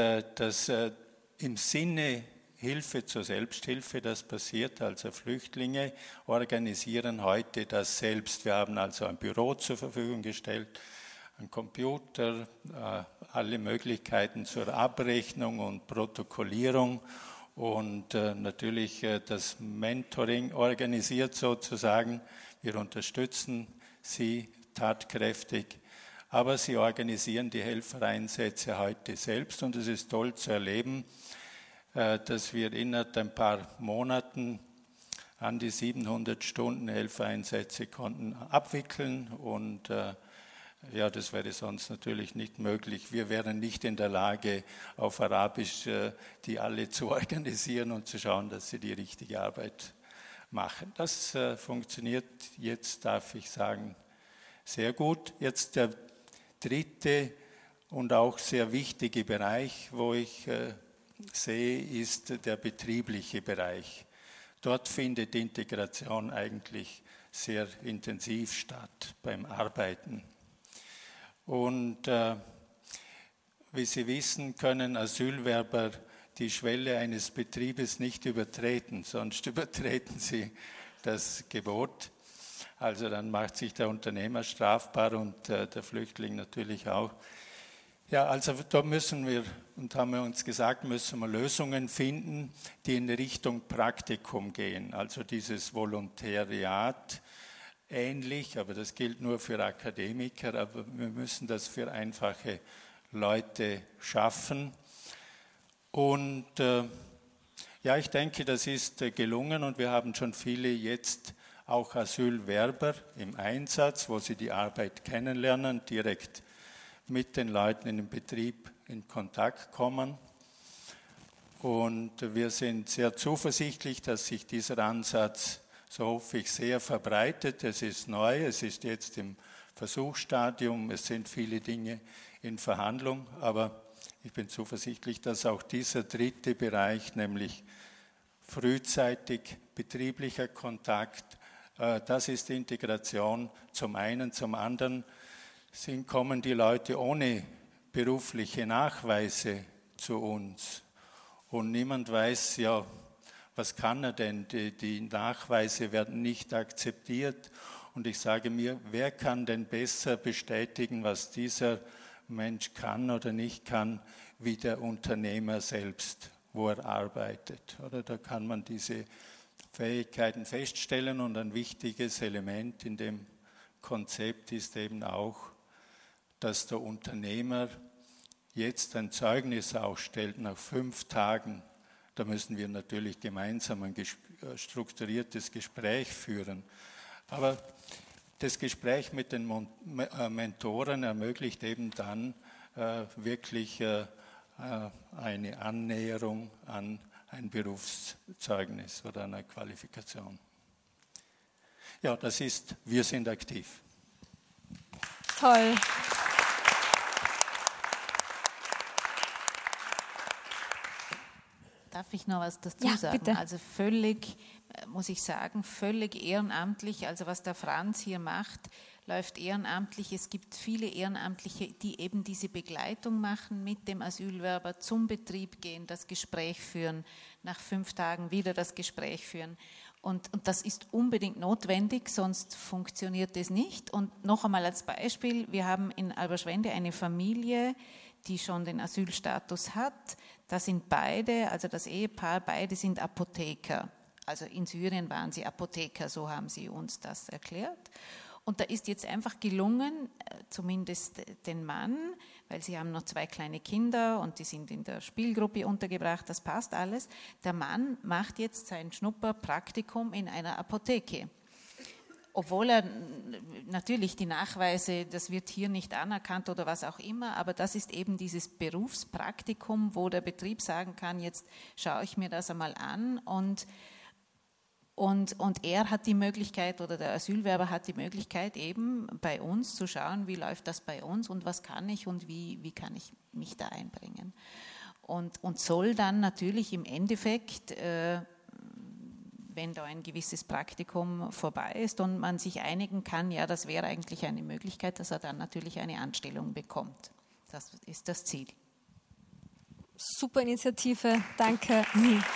im Sinne Hilfe zur Selbsthilfe das passiert. Also Flüchtlinge organisieren heute das selbst. Wir haben also ein Büro zur Verfügung gestellt, einen Computer, alle Möglichkeiten zur Abrechnung und Protokollierung und natürlich das Mentoring organisiert sozusagen. Wir unterstützen sie tatkräftig, aber sie organisieren die Helfereinsätze heute selbst und es ist toll zu erleben, dass wir innerhalb ein paar Monaten an die 700 Stunden Helfereinsätze konnten abwickeln und ja, das wäre sonst natürlich nicht möglich. Wir wären nicht in der Lage, auf Arabisch die alle zu organisieren und zu schauen, dass sie die richtige Arbeit machen. Das funktioniert jetzt, darf ich sagen, sehr gut. Jetzt der dritte und auch sehr wichtige Bereich, wo ich sehe, ist der betriebliche Bereich. Dort findet Integration eigentlich sehr intensiv statt beim Arbeiten. Und wie Sie wissen, können Asylwerber die Schwelle eines Betriebes nicht übertreten, sonst übertreten sie das Gebot. Also dann macht sich der Unternehmer strafbar und der Flüchtling natürlich auch. Ja, also da müssen wir, und haben wir uns gesagt, müssen wir Lösungen finden, die in Richtung Praktikum gehen. Also dieses Volontariat ähnlich, aber das gilt nur für Akademiker, aber wir müssen das für einfache Leute schaffen. Und ja, ich denke, das ist gelungen und wir haben schon viele jetzt auch Asylwerber im Einsatz, wo sie die Arbeit kennenlernen, direkt mit den Leuten in den Betrieb in Kontakt kommen. Und wir sind sehr zuversichtlich, dass sich dieser Ansatz, so hoffe ich, sehr verbreitet. Es ist neu, es ist jetzt im Versuchsstadium, es sind viele Dinge in Verhandlung, aber ich bin zuversichtlich, dass auch dieser dritte Bereich, nämlich frühzeitig betrieblicher Kontakt, das ist Integration zum einen, zum anderen kommen die Leute ohne berufliche Nachweise zu uns und niemand weiß, ja, was kann er denn? Die Nachweise werden nicht akzeptiert und ich sage mir, wer kann denn besser bestätigen, was dieser Mensch kann oder nicht kann, wie der Unternehmer selbst, wo er arbeitet. Oder da kann man diese Fähigkeiten feststellen und ein wichtiges Element in dem Konzept ist eben auch, dass der Unternehmer jetzt ein Zeugnis ausstellt nach 5 Tagen. Da müssen wir natürlich gemeinsam ein strukturiertes Gespräch führen. Aber das Gespräch mit den Mentoren ermöglicht eben dann wirklich eine Annäherung an ein Berufszeugnis oder eine Qualifikation. Ja, das ist, wir sind aktiv. Toll. Darf ich noch was dazu sagen? Bitte. Also völlig, muss ich sagen, völlig ehrenamtlich. Also was der Franz hier macht, läuft ehrenamtlich. Es gibt viele Ehrenamtliche, die eben diese Begleitung machen, mit dem Asylwerber zum Betrieb gehen, das Gespräch führen, nach 5 Tagen wieder das Gespräch führen. Und das ist unbedingt notwendig, sonst funktioniert das nicht. Und noch einmal als Beispiel, wir haben in Alberschwende eine Familie, die schon den Asylstatus hat. Da sind beide, also das Ehepaar, beide sind Apotheker. Also in Syrien waren sie Apotheker, so haben sie uns das erklärt. Und da ist jetzt einfach gelungen, zumindest den Mann, weil sie haben noch 2 kleine Kinder und die sind in der Spielgruppe untergebracht, das passt alles. Der Mann macht jetzt sein Schnupperpraktikum in einer Apotheke. Obwohl er natürlich die Nachweise, das wird hier nicht anerkannt oder was auch immer, aber das ist eben dieses Berufspraktikum, wo der Betrieb sagen kann, jetzt schaue ich mir das einmal an und er hat die Möglichkeit oder der Asylwerber hat die Möglichkeit eben bei uns zu schauen, wie läuft das bei uns und was kann ich und wie kann ich mich da einbringen. Und soll dann natürlich im Endeffekt, wenn da ein gewisses Praktikum vorbei ist und man sich einigen kann, ja, das wäre eigentlich eine Möglichkeit, dass er dann natürlich eine Anstellung bekommt. Das ist das Ziel. Super Initiative, danke.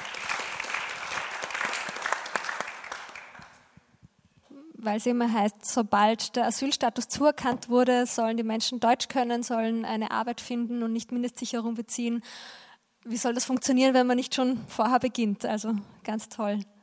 Weil es immer heißt, sobald der Asylstatus zuerkannt wurde, sollen die Menschen Deutsch können, sollen eine Arbeit finden und nicht Mindestsicherung beziehen. Wie soll das funktionieren, wenn man nicht schon vorher beginnt? Also ganz toll.